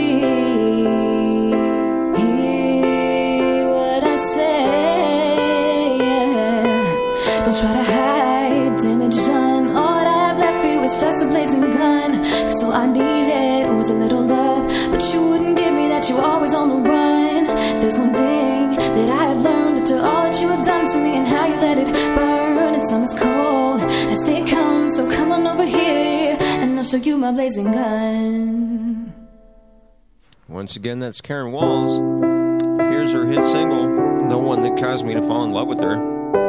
Hear what I say, yeah. Don't try to hide, damage done. All I have left for you is just a blazing gun. Cause all I needed was a little love, but you wouldn't give me that, you were always on the run. There's one thing that I have learned after all that you have done to me and how you let it burn. And summer's cold as they come, so come on over here and I'll show you my blazing gun. Once again, that's Karen Walls. Here's her hit single, the one that caused me to fall in love with her.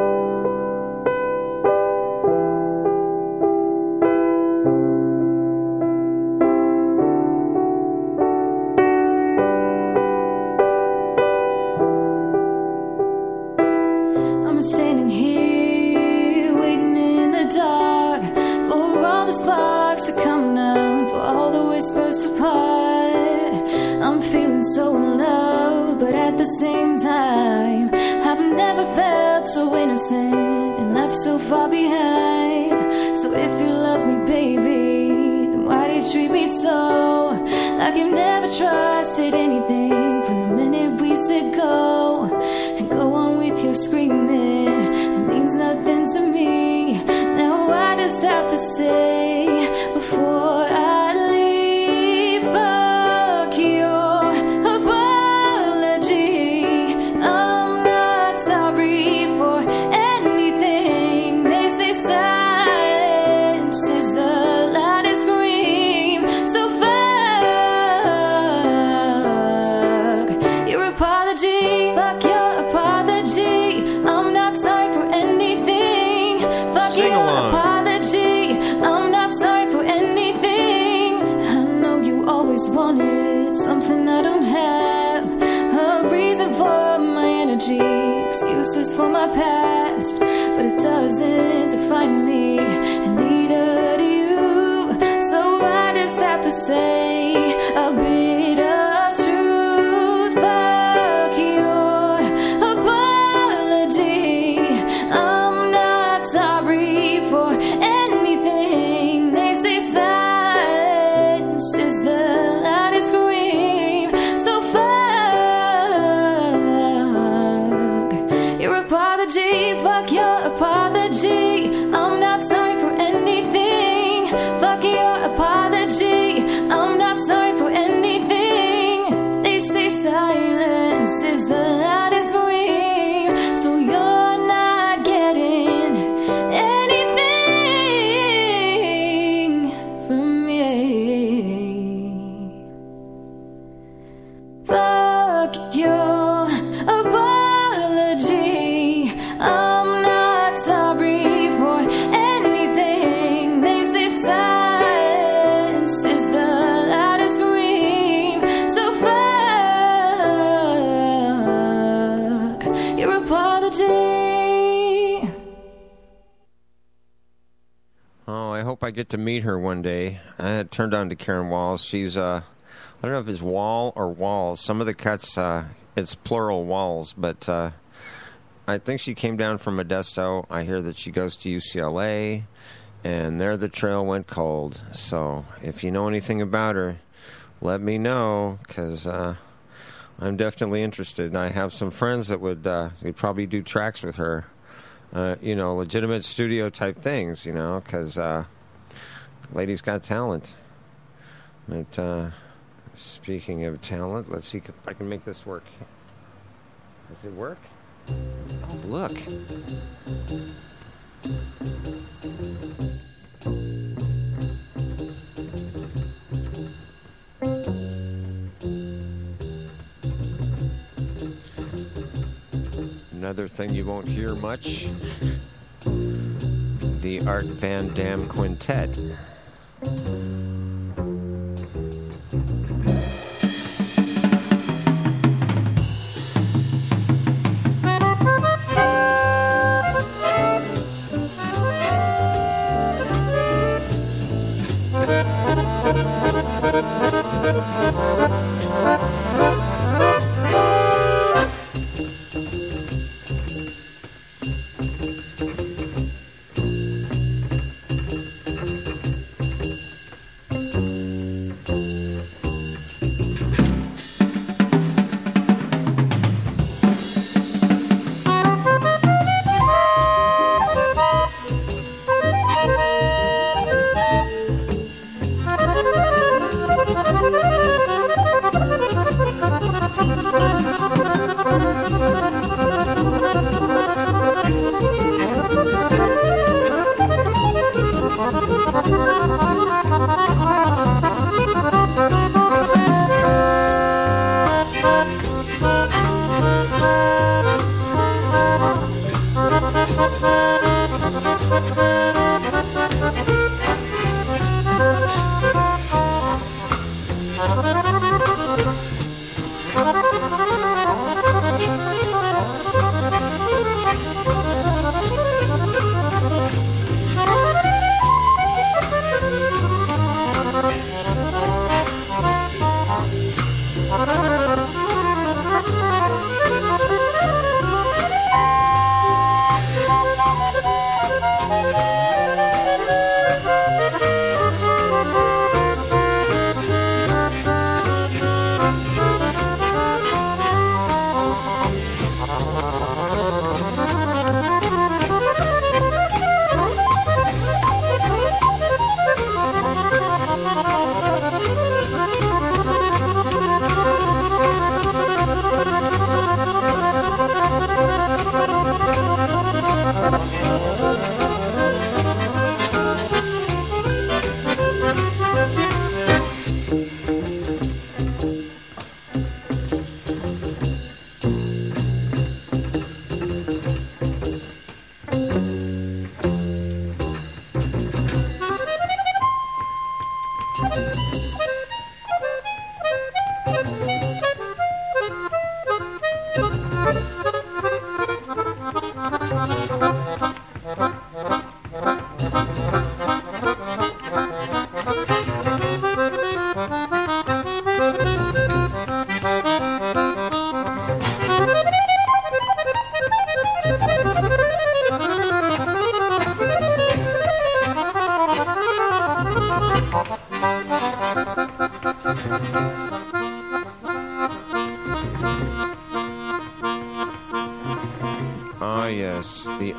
I'm standing here waiting in the dark for all the sparks to come down, for all the whispers to part. I'm feeling so in love, but at the same time I've never felt so innocent and left so far behind. So if you love me, baby, then why do you treat me so? Like you've never trusted anything from the minute we said go. And go on with your screaming, it means nothing to me. Now I just have to say before I leave, fuck your apology. I'm not sorry for anything. They say silence is the loudest scream. So fuck your apology. Fuck your apology. I'm not sorry for anything. Fuck Sing your along. apology. I'm not sorry for anything. I know you always wanted something I don't have, a reason for my energy, excuses for my past, but it doesn't define me, and neither do you. So I just have to say a bit of truth. Fuck your apology. I'm not apology. I'm not sorry for anything. Fuck your apology. I'm not sorry for anything. They say silence is the loudest scream, so you're not getting anything from me. Fuck your apology. I'm not sorry for anything. They say silence is the loudest scream, so fuck your apology. Oh, I hope I get to meet her one day. I had turned on to Karen Walls. She's, I don't know if it's Wall or Walls. Some of the cuts, it's plural Walls, but I think she came down from Modesto. I hear that she goes to UCLA, and there the trail went cold. So if you know anything about her, let me know, because I'm definitely interested. And I have some friends that would they'd probably do tracks with her, legitimate studio type things, because lady's got talent. But speaking of talent, let's see if I can make this work. Does it work? Oh, look. Another thing you won't hear much, the Art Van Dam Quintet.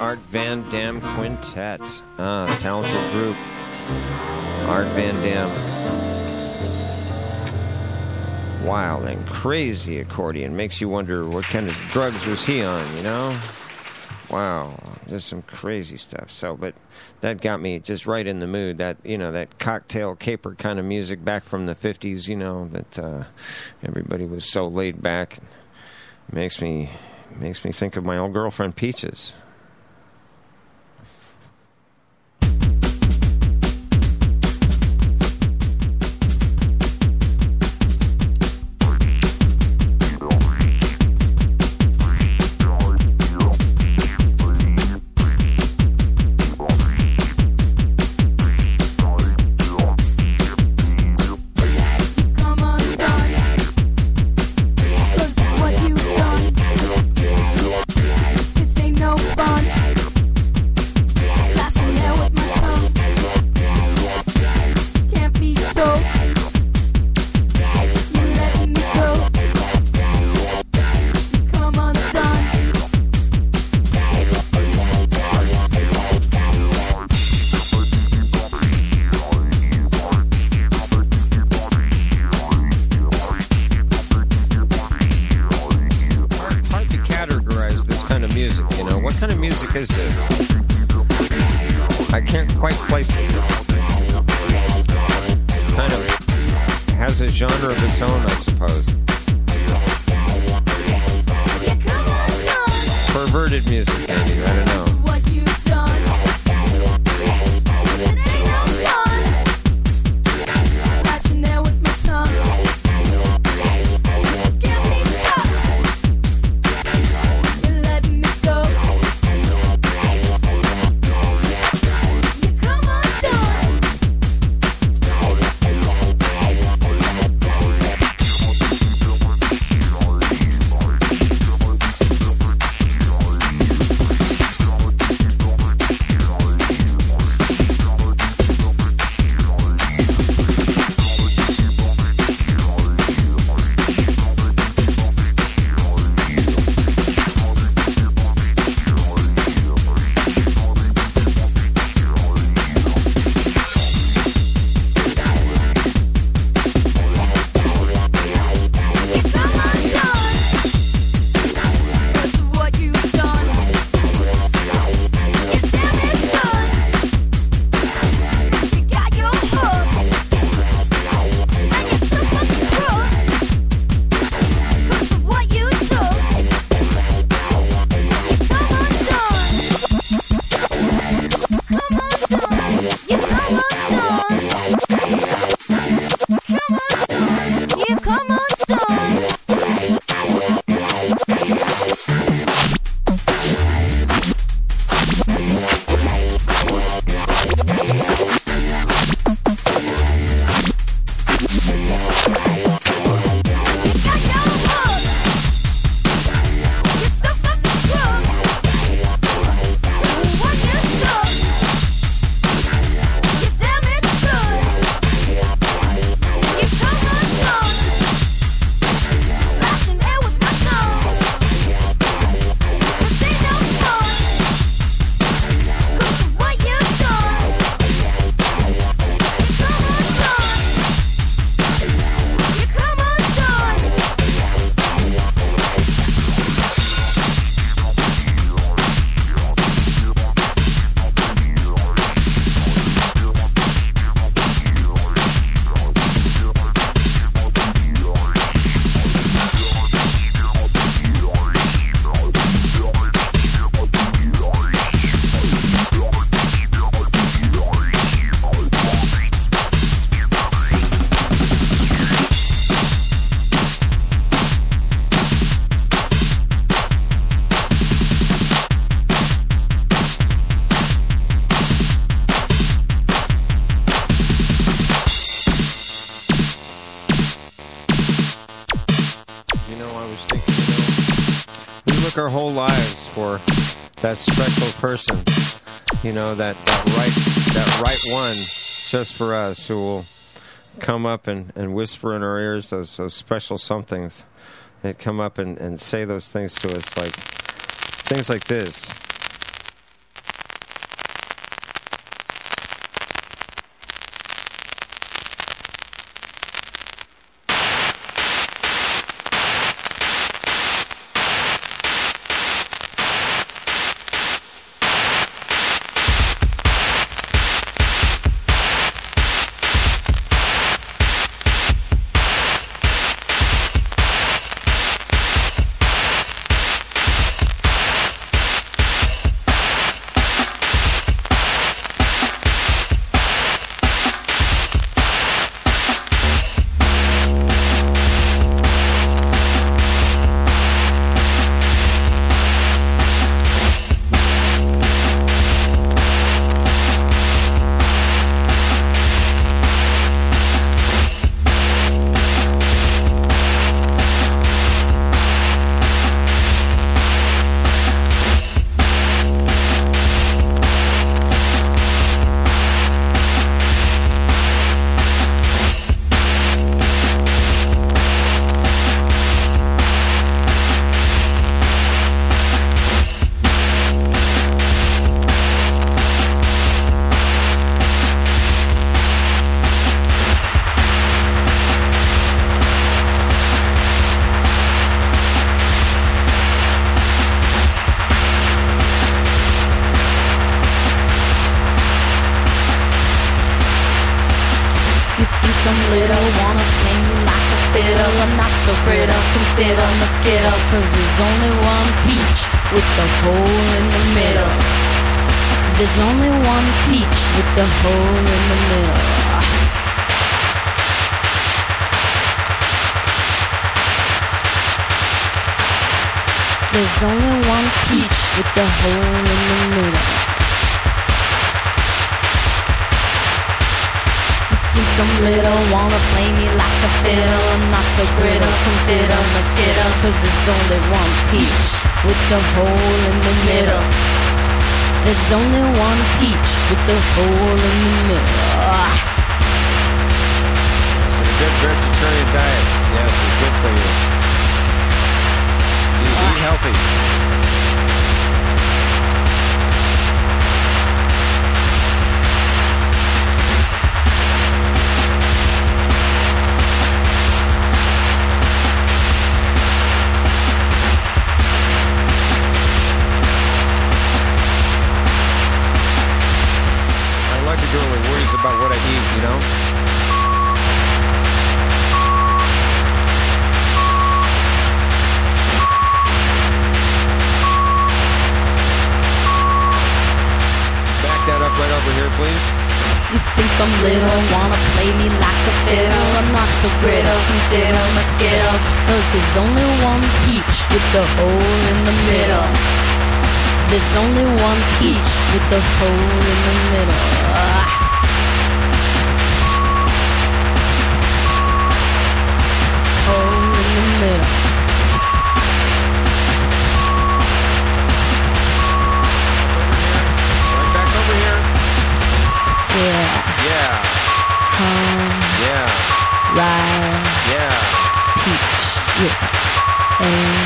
Art Van Dam Quintet. Talented group. Art Van Dam. Wild and crazy accordion. Makes you wonder what kind of drugs was he on, you know? Wow, just some crazy stuff. So, but that got me just right in the mood. That, you know, that cocktail caper kind of music back from the 50s, you know, that everybody was so laid back. Makes me think of my old girlfriend Peaches. Our whole lives for that special person, you know, that right one just for us, who will come up and whisper in our ears those special somethings. They'd come up and say those things to us, like things like this. little, wanna play me like a fiddle. I'm not so brittle, consider mosquito. Cause there's only one peach with the hole in the middle. There's only one peach with the hole in the middle. There's only one peach with the hole in the middle. You think I'm little, wanna play me like a fiddle. I'm not so brittle, come diddle, mosquito. Cause there's only one peach with the hole in the middle. There's only one peach with the hole in the middle. It's a good vegetarian diet. Yes, it's good for you. Eat healthy. I like a girl that worries about what I eat, you know? Right over here, please. You think I'm little, wanna play me like a fiddle. I'm not so brittle, consider mosquito. Cause there's only one peach with the hole in the middle. There's only one peach with the hole in the middle. Hole in the middle. Yeah. Yeah. Yeah. Right. Yeah. Peach. Yeah.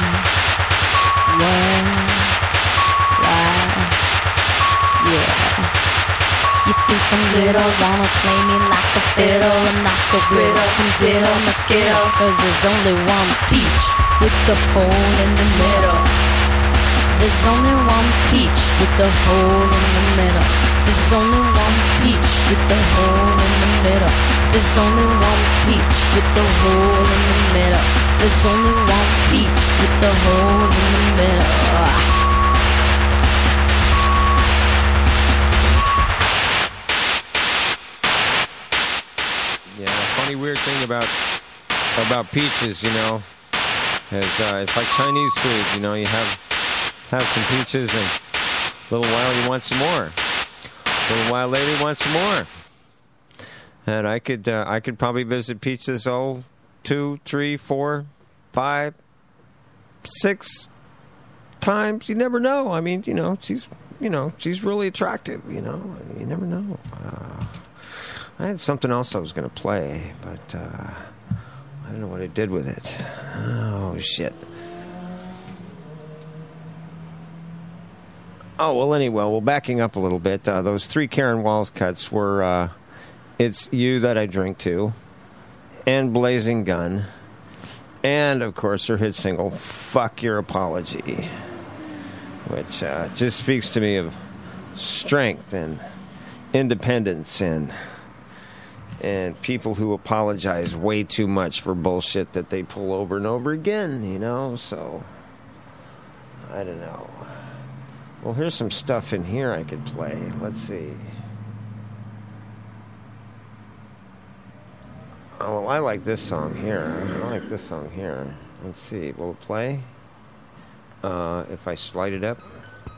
Right. Yeah. You think I'm little, wanna play me like a fiddle. I'm not so brittle, can diddle mosquito. Cause there's only one peach with the hole in the middle. There's only one peach with the hole in the middle. There's only one peach with the hole in the middle. There's only one peach with the hole in the middle. There's only one peach with the hole in the middle. Yeah, funny weird thing about peaches, you know, is it's like Chinese food. You know, you have some peaches, and a little while you want some more. A little while later, you want some more. And I could probably visit peaches 2, 3, 4, 5, 6 times. You never know. I mean, she's really attractive. You never know. I had something else I was going to play, but I don't know what I did with it. Oh shit. Oh, well, anyway, backing up a little bit, those 3 Karen Walls cuts were It's You That I Drink To, and Blazing Gun, and, of course, her hit single, Fuck Your Apology, which just speaks to me of strength and independence and people who apologize way too much for bullshit that they pull over and over again, so I don't know. Well, here's some stuff in here I could play. Let's see. Oh, well, I like this song here. Let's see. Will it play? If I slide it up?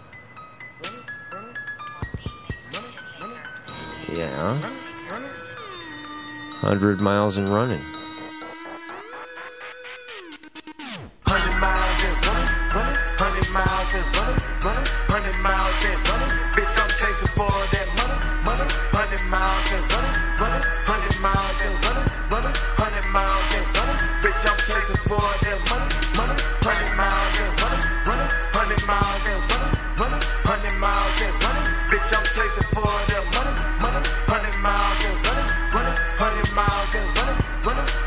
Yeah. 100 miles and running. 100 miles and running, 100 miles and running, 100 miles and running. Bitch, I'm chasing for that money. 100 miles and running, 100 miles and running, 100 miles and running. Bitch, I'm chasing for that money. 100 miles and running, 100 miles and running, 100 miles and running. Bitch, I'm chasing for that money. 100 miles and running, 100 miles and running,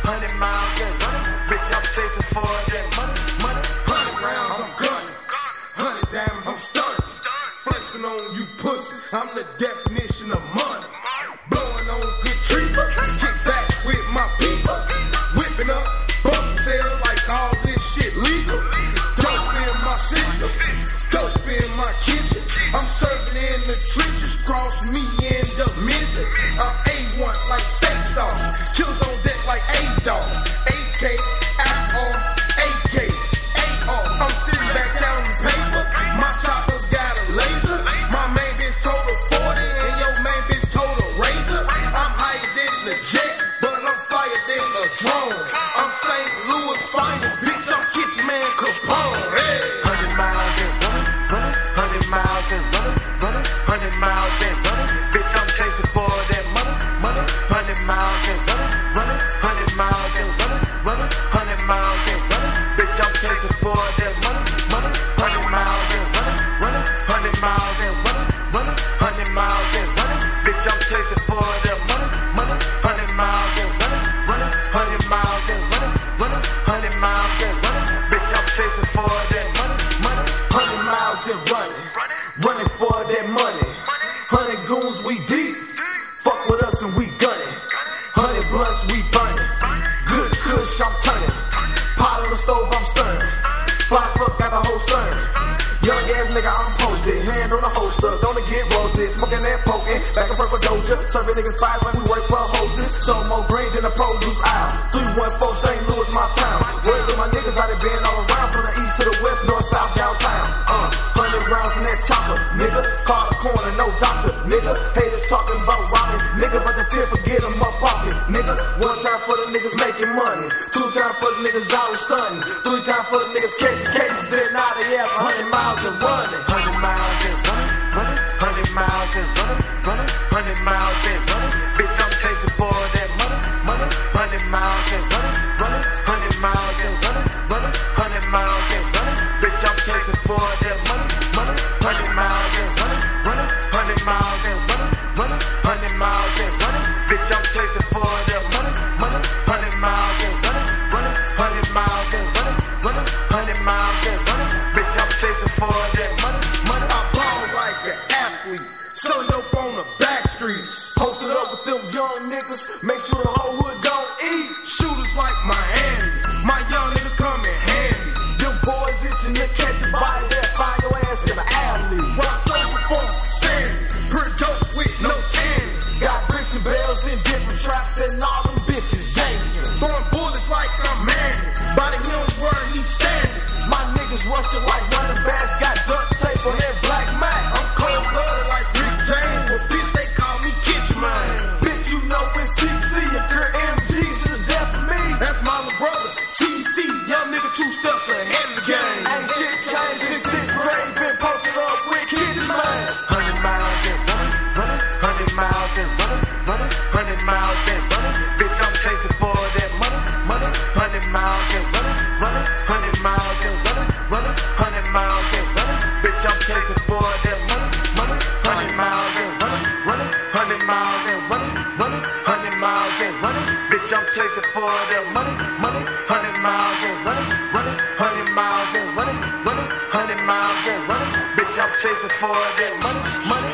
smoking. Back in Purple Doja, serving niggas pies like we work for hostess. So more green than the produce aisle. 314 St. Louis, my town. Word to my niggas, I done been all around from the east to the west, north, south, downtown. 100 rounds in that chopper, nigga. Call the corner, no doctor, nigga. Haters talking about robbing, nigga, but the fear forget them up pocket, nigga. One time for the niggas making money, 2 times for the niggas out stunting, 3 times for the niggas catching cases and out of here 100 miles and running. 100 miles and running, running, 100 miles and running, running, 100 miles and running. Bitch, I'm chasing for that money, money, 100 miles and running, running, 100 miles and running, running, 100 miles and running. Bitch, I'm chasing for that money, money, 100 miles and running, running, 100 miles and running, running, 100 miles and running. Bitch, I'm chasing for that money, money, 100 miles and running, running, 100 miles and running, running, 100 miles and running. Bitch, I'm chasing for that money, money. I ball like an athlete, showing up on the back streets. Posted up with them young niggas, make sure the whole hood gon' eat. Shooters like Miami, my young niggas come in handy. Them boys itching to catch a body that find your ass in the alley. While social for Sandy, pretty dope with no tanning. Got bricks and bells in different traps and all them bitches yanking. Throwing bullets like I'm Manny, body him where he standing. My niggas rushing like running backs, got duct tape on that black Mac. I'm cold blooded like Rick James, but bitch they call me Kitchen Man. Bitch you know it's TC and Kurt MG to the death of me. That's my little brother TC, young nigga 2 steps ahead of the game. Ain't shit changed since 6th grade, been posted up with Kitchen Man. 100 miles and running, running, 100 miles and running, running, 100 miles and running. Bitch, I'm chasing for that money, money, 100 miles and running, running, 100 miles and running, running, 100 miles and running. Bitch, I'm chasing for that money, money, 100 miles and running, running, 100 miles and running, running, 100 miles and running. Bitch, I'm chasing for that money, money, 100 miles and running, running, 100 miles and running, running, 100 miles and running. Bitch, I'm chasing for that money, money.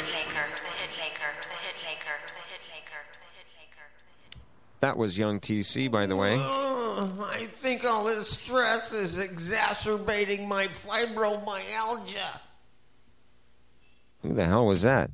That was Young TC, by the way. I think all this stress is exacerbating my fibromyalgia. Who the hell was that?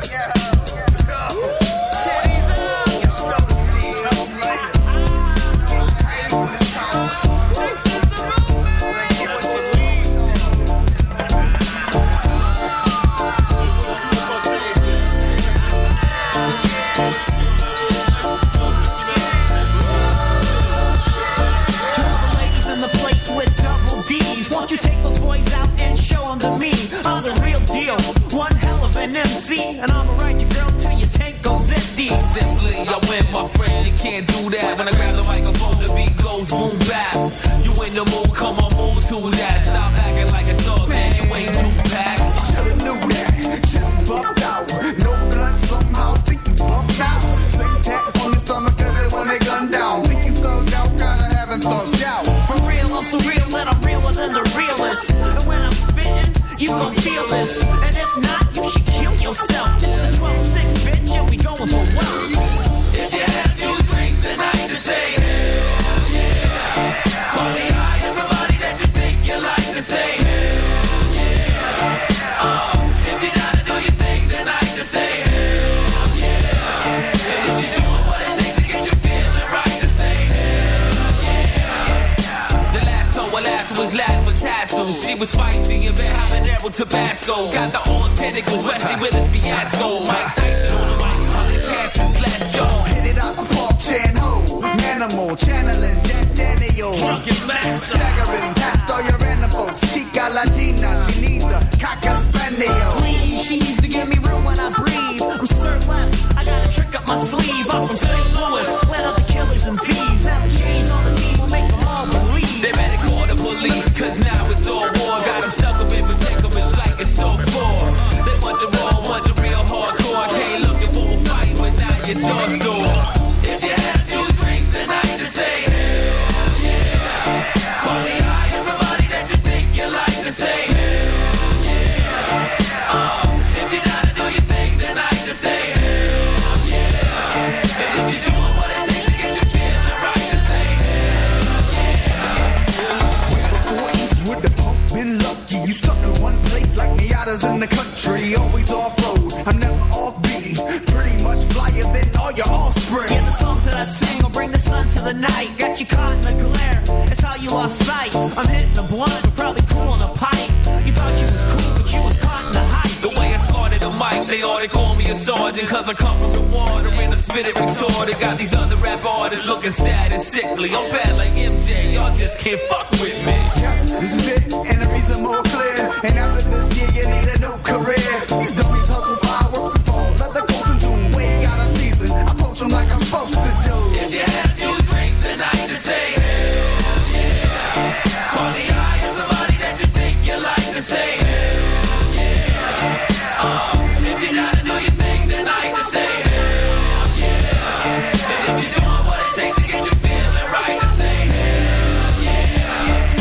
Won't you take those boys out and show them to me? I'm the real deal, one hell of an MC, and I'ma ride your girl till your tank goes empty. Simply, I win, my friend, you can't do that. When I grab the microphone, the beat goes boom bap. You in the mood, come on, move to that. Stop acting like a thug, man, you ain't too packed. Should've knew that, just bumped out. No blood somehow, think you bumped out. Same tap on your stomach cause they want they gun down. Think you thugged out, kinda haven't thugged out. For real, I'm so real that I'm realer than the realest. And when I'm spitting, you gon' feel this. And if not, you should kill yourself. This is the 12-6, bitch, and we going for wealth. If you have 2 drinks tonight to say hell yeah. Call me high as somebody that you think you like to say hell yeah. If you gotta do your thing tonight to say hell yeah. And if you're doing what it takes to get you feeling right to say hell yeah. The last song I last was Latin with tassels. She was feisty and been habanero Tabasco. Got the on tentacles, Wesley with his fiasco. Mike Tyson on the mic, Holly Cats is Black Joe. Hit it out the Park Chan Ho, Manimal, channeling Jack Daniels. Drunken master. Staggering past all your animals. Chica Latina, she needs the Caca Spaniel. Please, she needs to give me room when I breathe. I'm Sir Left, I got a trick up my sleeve. I'm from St. Louis, let out the killers and thieves. Now the chains on the team will make them all believe. They better call the police, cause now it's all war. Got them suck them in, but take them, it's like it's so far. They want the raw, want the real hardcore. Can't looking for a fight, but now your jaw's sore. If you have 2 drinks tonight to say hell yeah. Call me high as somebody that you think you like to say hell yeah. If you gotta do your thing tonight to say hell yeah. And if you're doing what it takes to get you feeling right to say hell yeah. East with the pump been lucky. You stuck in one place like Miatas in the country. Always off road. I'm never off a sergeant, cause I come from the water and I spit it retarded. Got these other rap artists looking sad and sickly. I'm bad like MJ, y'all just can't fuck with me. This is it, and the reason more clear. And after this year, you need a new career. These dummies hustle fireworks and fall. Let the ghost and doom way out of season. I approach them like I'm supposed to do. If you had 2 drinks tonight to say hell yeah, call the eye of somebody that you think you like to say hell yeah. If you gotta do your thing tonight to say hell yeah. And if you're doing what it takes to get you feeling right to say hell yeah.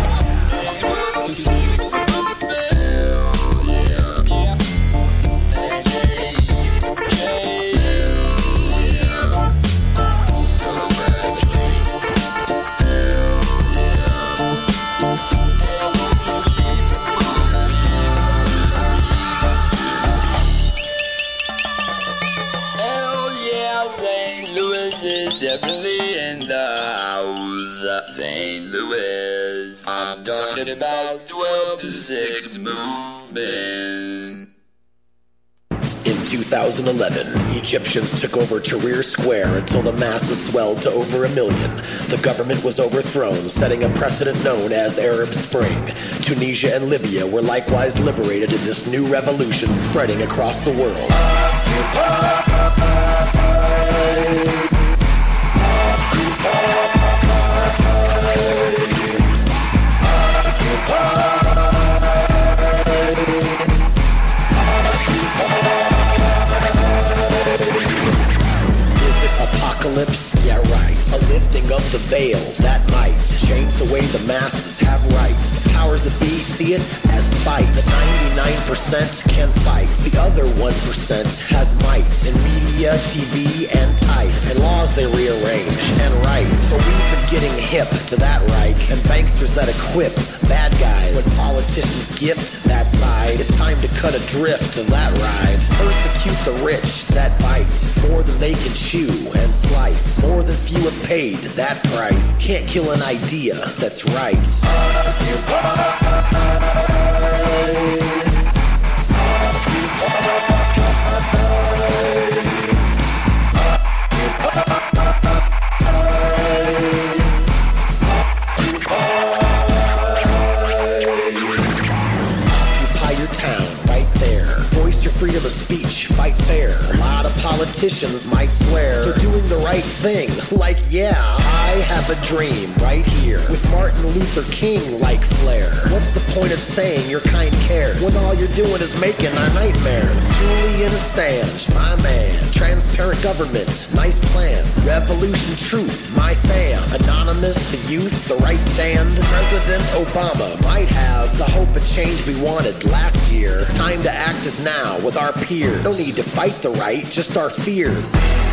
Definitely in the house, St. Louis. I'm talking about 12 to 6 movement. In 2011, Egyptians took over Tahrir Square until the masses swelled to over 1 million. The government was overthrown, setting a precedent known as Arab Spring. Tunisia and Libya were likewise liberated in this new revolution spreading across the world. Apocalypse? Yeah, right. A lifting of the veil, that might change the way the masses have rights. Powers that be see it as spite. The 99% can fight. The other 1% has might. In media, TV, and type. And laws they rearrange and write. But we've been getting hip to that right. And banksters that equip bad guys. When politicians gift that side, it's time to cut adrift to that ride. Persecute the rich that bite. More than they can chew and slice. More than few have paid that price. Can't kill an idea that's right. Occupy your town right there. Voice your freedom of speech, fight fair. A lot of politicians might swear they're doing the right thing. Like, yeah, I have a dream right here with Martin Luther King like flair. What's the point of saying your kind cares when all you're doing is making our nightmares? Julian Assange, my man. Transparent government, nice plan. Revolution truth, my fam. Anonymous, the youth, the right stand. President Obama might have the hope and change we wanted last year. The time to act is now with our peers. No need to fight the right, just our fears.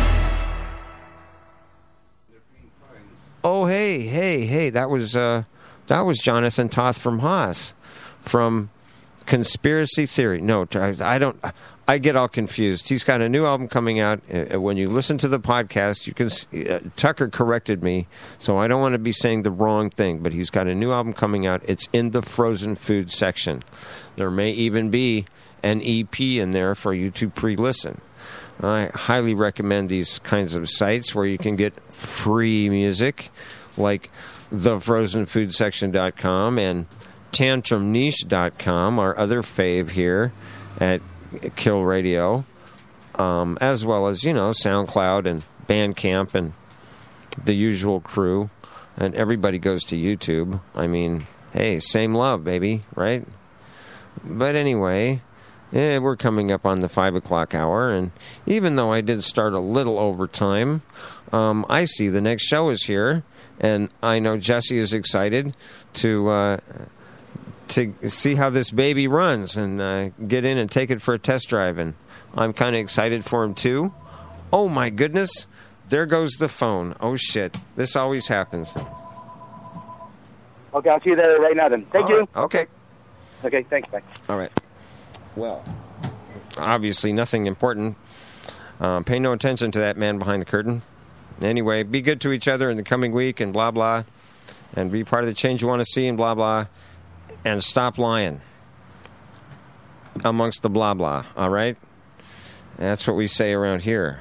Oh, hey, that was Jonathan Toth from Haas, from Conspiracy Theory. No, I don't. I get all confused. He's got a new album coming out. When you listen to the podcast, you can. Tucker corrected me, so I don't want to be saying the wrong thing. But he's got a new album coming out. It's in the frozen food section. There may even be an EP in there for you to pre-listen. I highly recommend these kinds of sites where you can get free music, like thefrozenfoodsection.com and tantrumniche.com, our other fave here at Kill Radio, as well as, SoundCloud and Bandcamp and the usual crew. And everybody goes to YouTube. I mean, hey, same love, baby, right? But anyway, we're coming up on the 5 o'clock hour, and even though I did start a little overtime, I see the next show is here, and I know Jesse is excited to see how this baby runs and get in and take it for a test drive, and I'm kind of excited for him too. Oh my goodness, there goes the phone. Oh shit, this always happens. Okay, I'll see you there right now then. Thank you. Okay. Okay, thanks, bye. All right. Well, obviously nothing important. Pay no attention to that man behind the curtain. Anyway, be good to each other in the coming week and blah, blah. And be part of the change you want to see and blah, blah. And stop lying amongst the blah, blah. All right? That's what we say around here.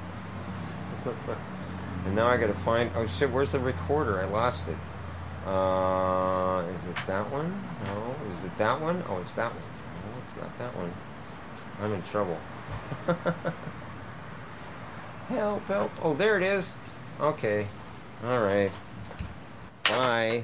And now I gotta find... Oh, shit, where's the recorder? I lost it. Is it that one? No. Is it that one? Oh, it's that one. No, it's not that one. I'm in trouble. Help, help. Oh, there it is. Okay. All right. Bye.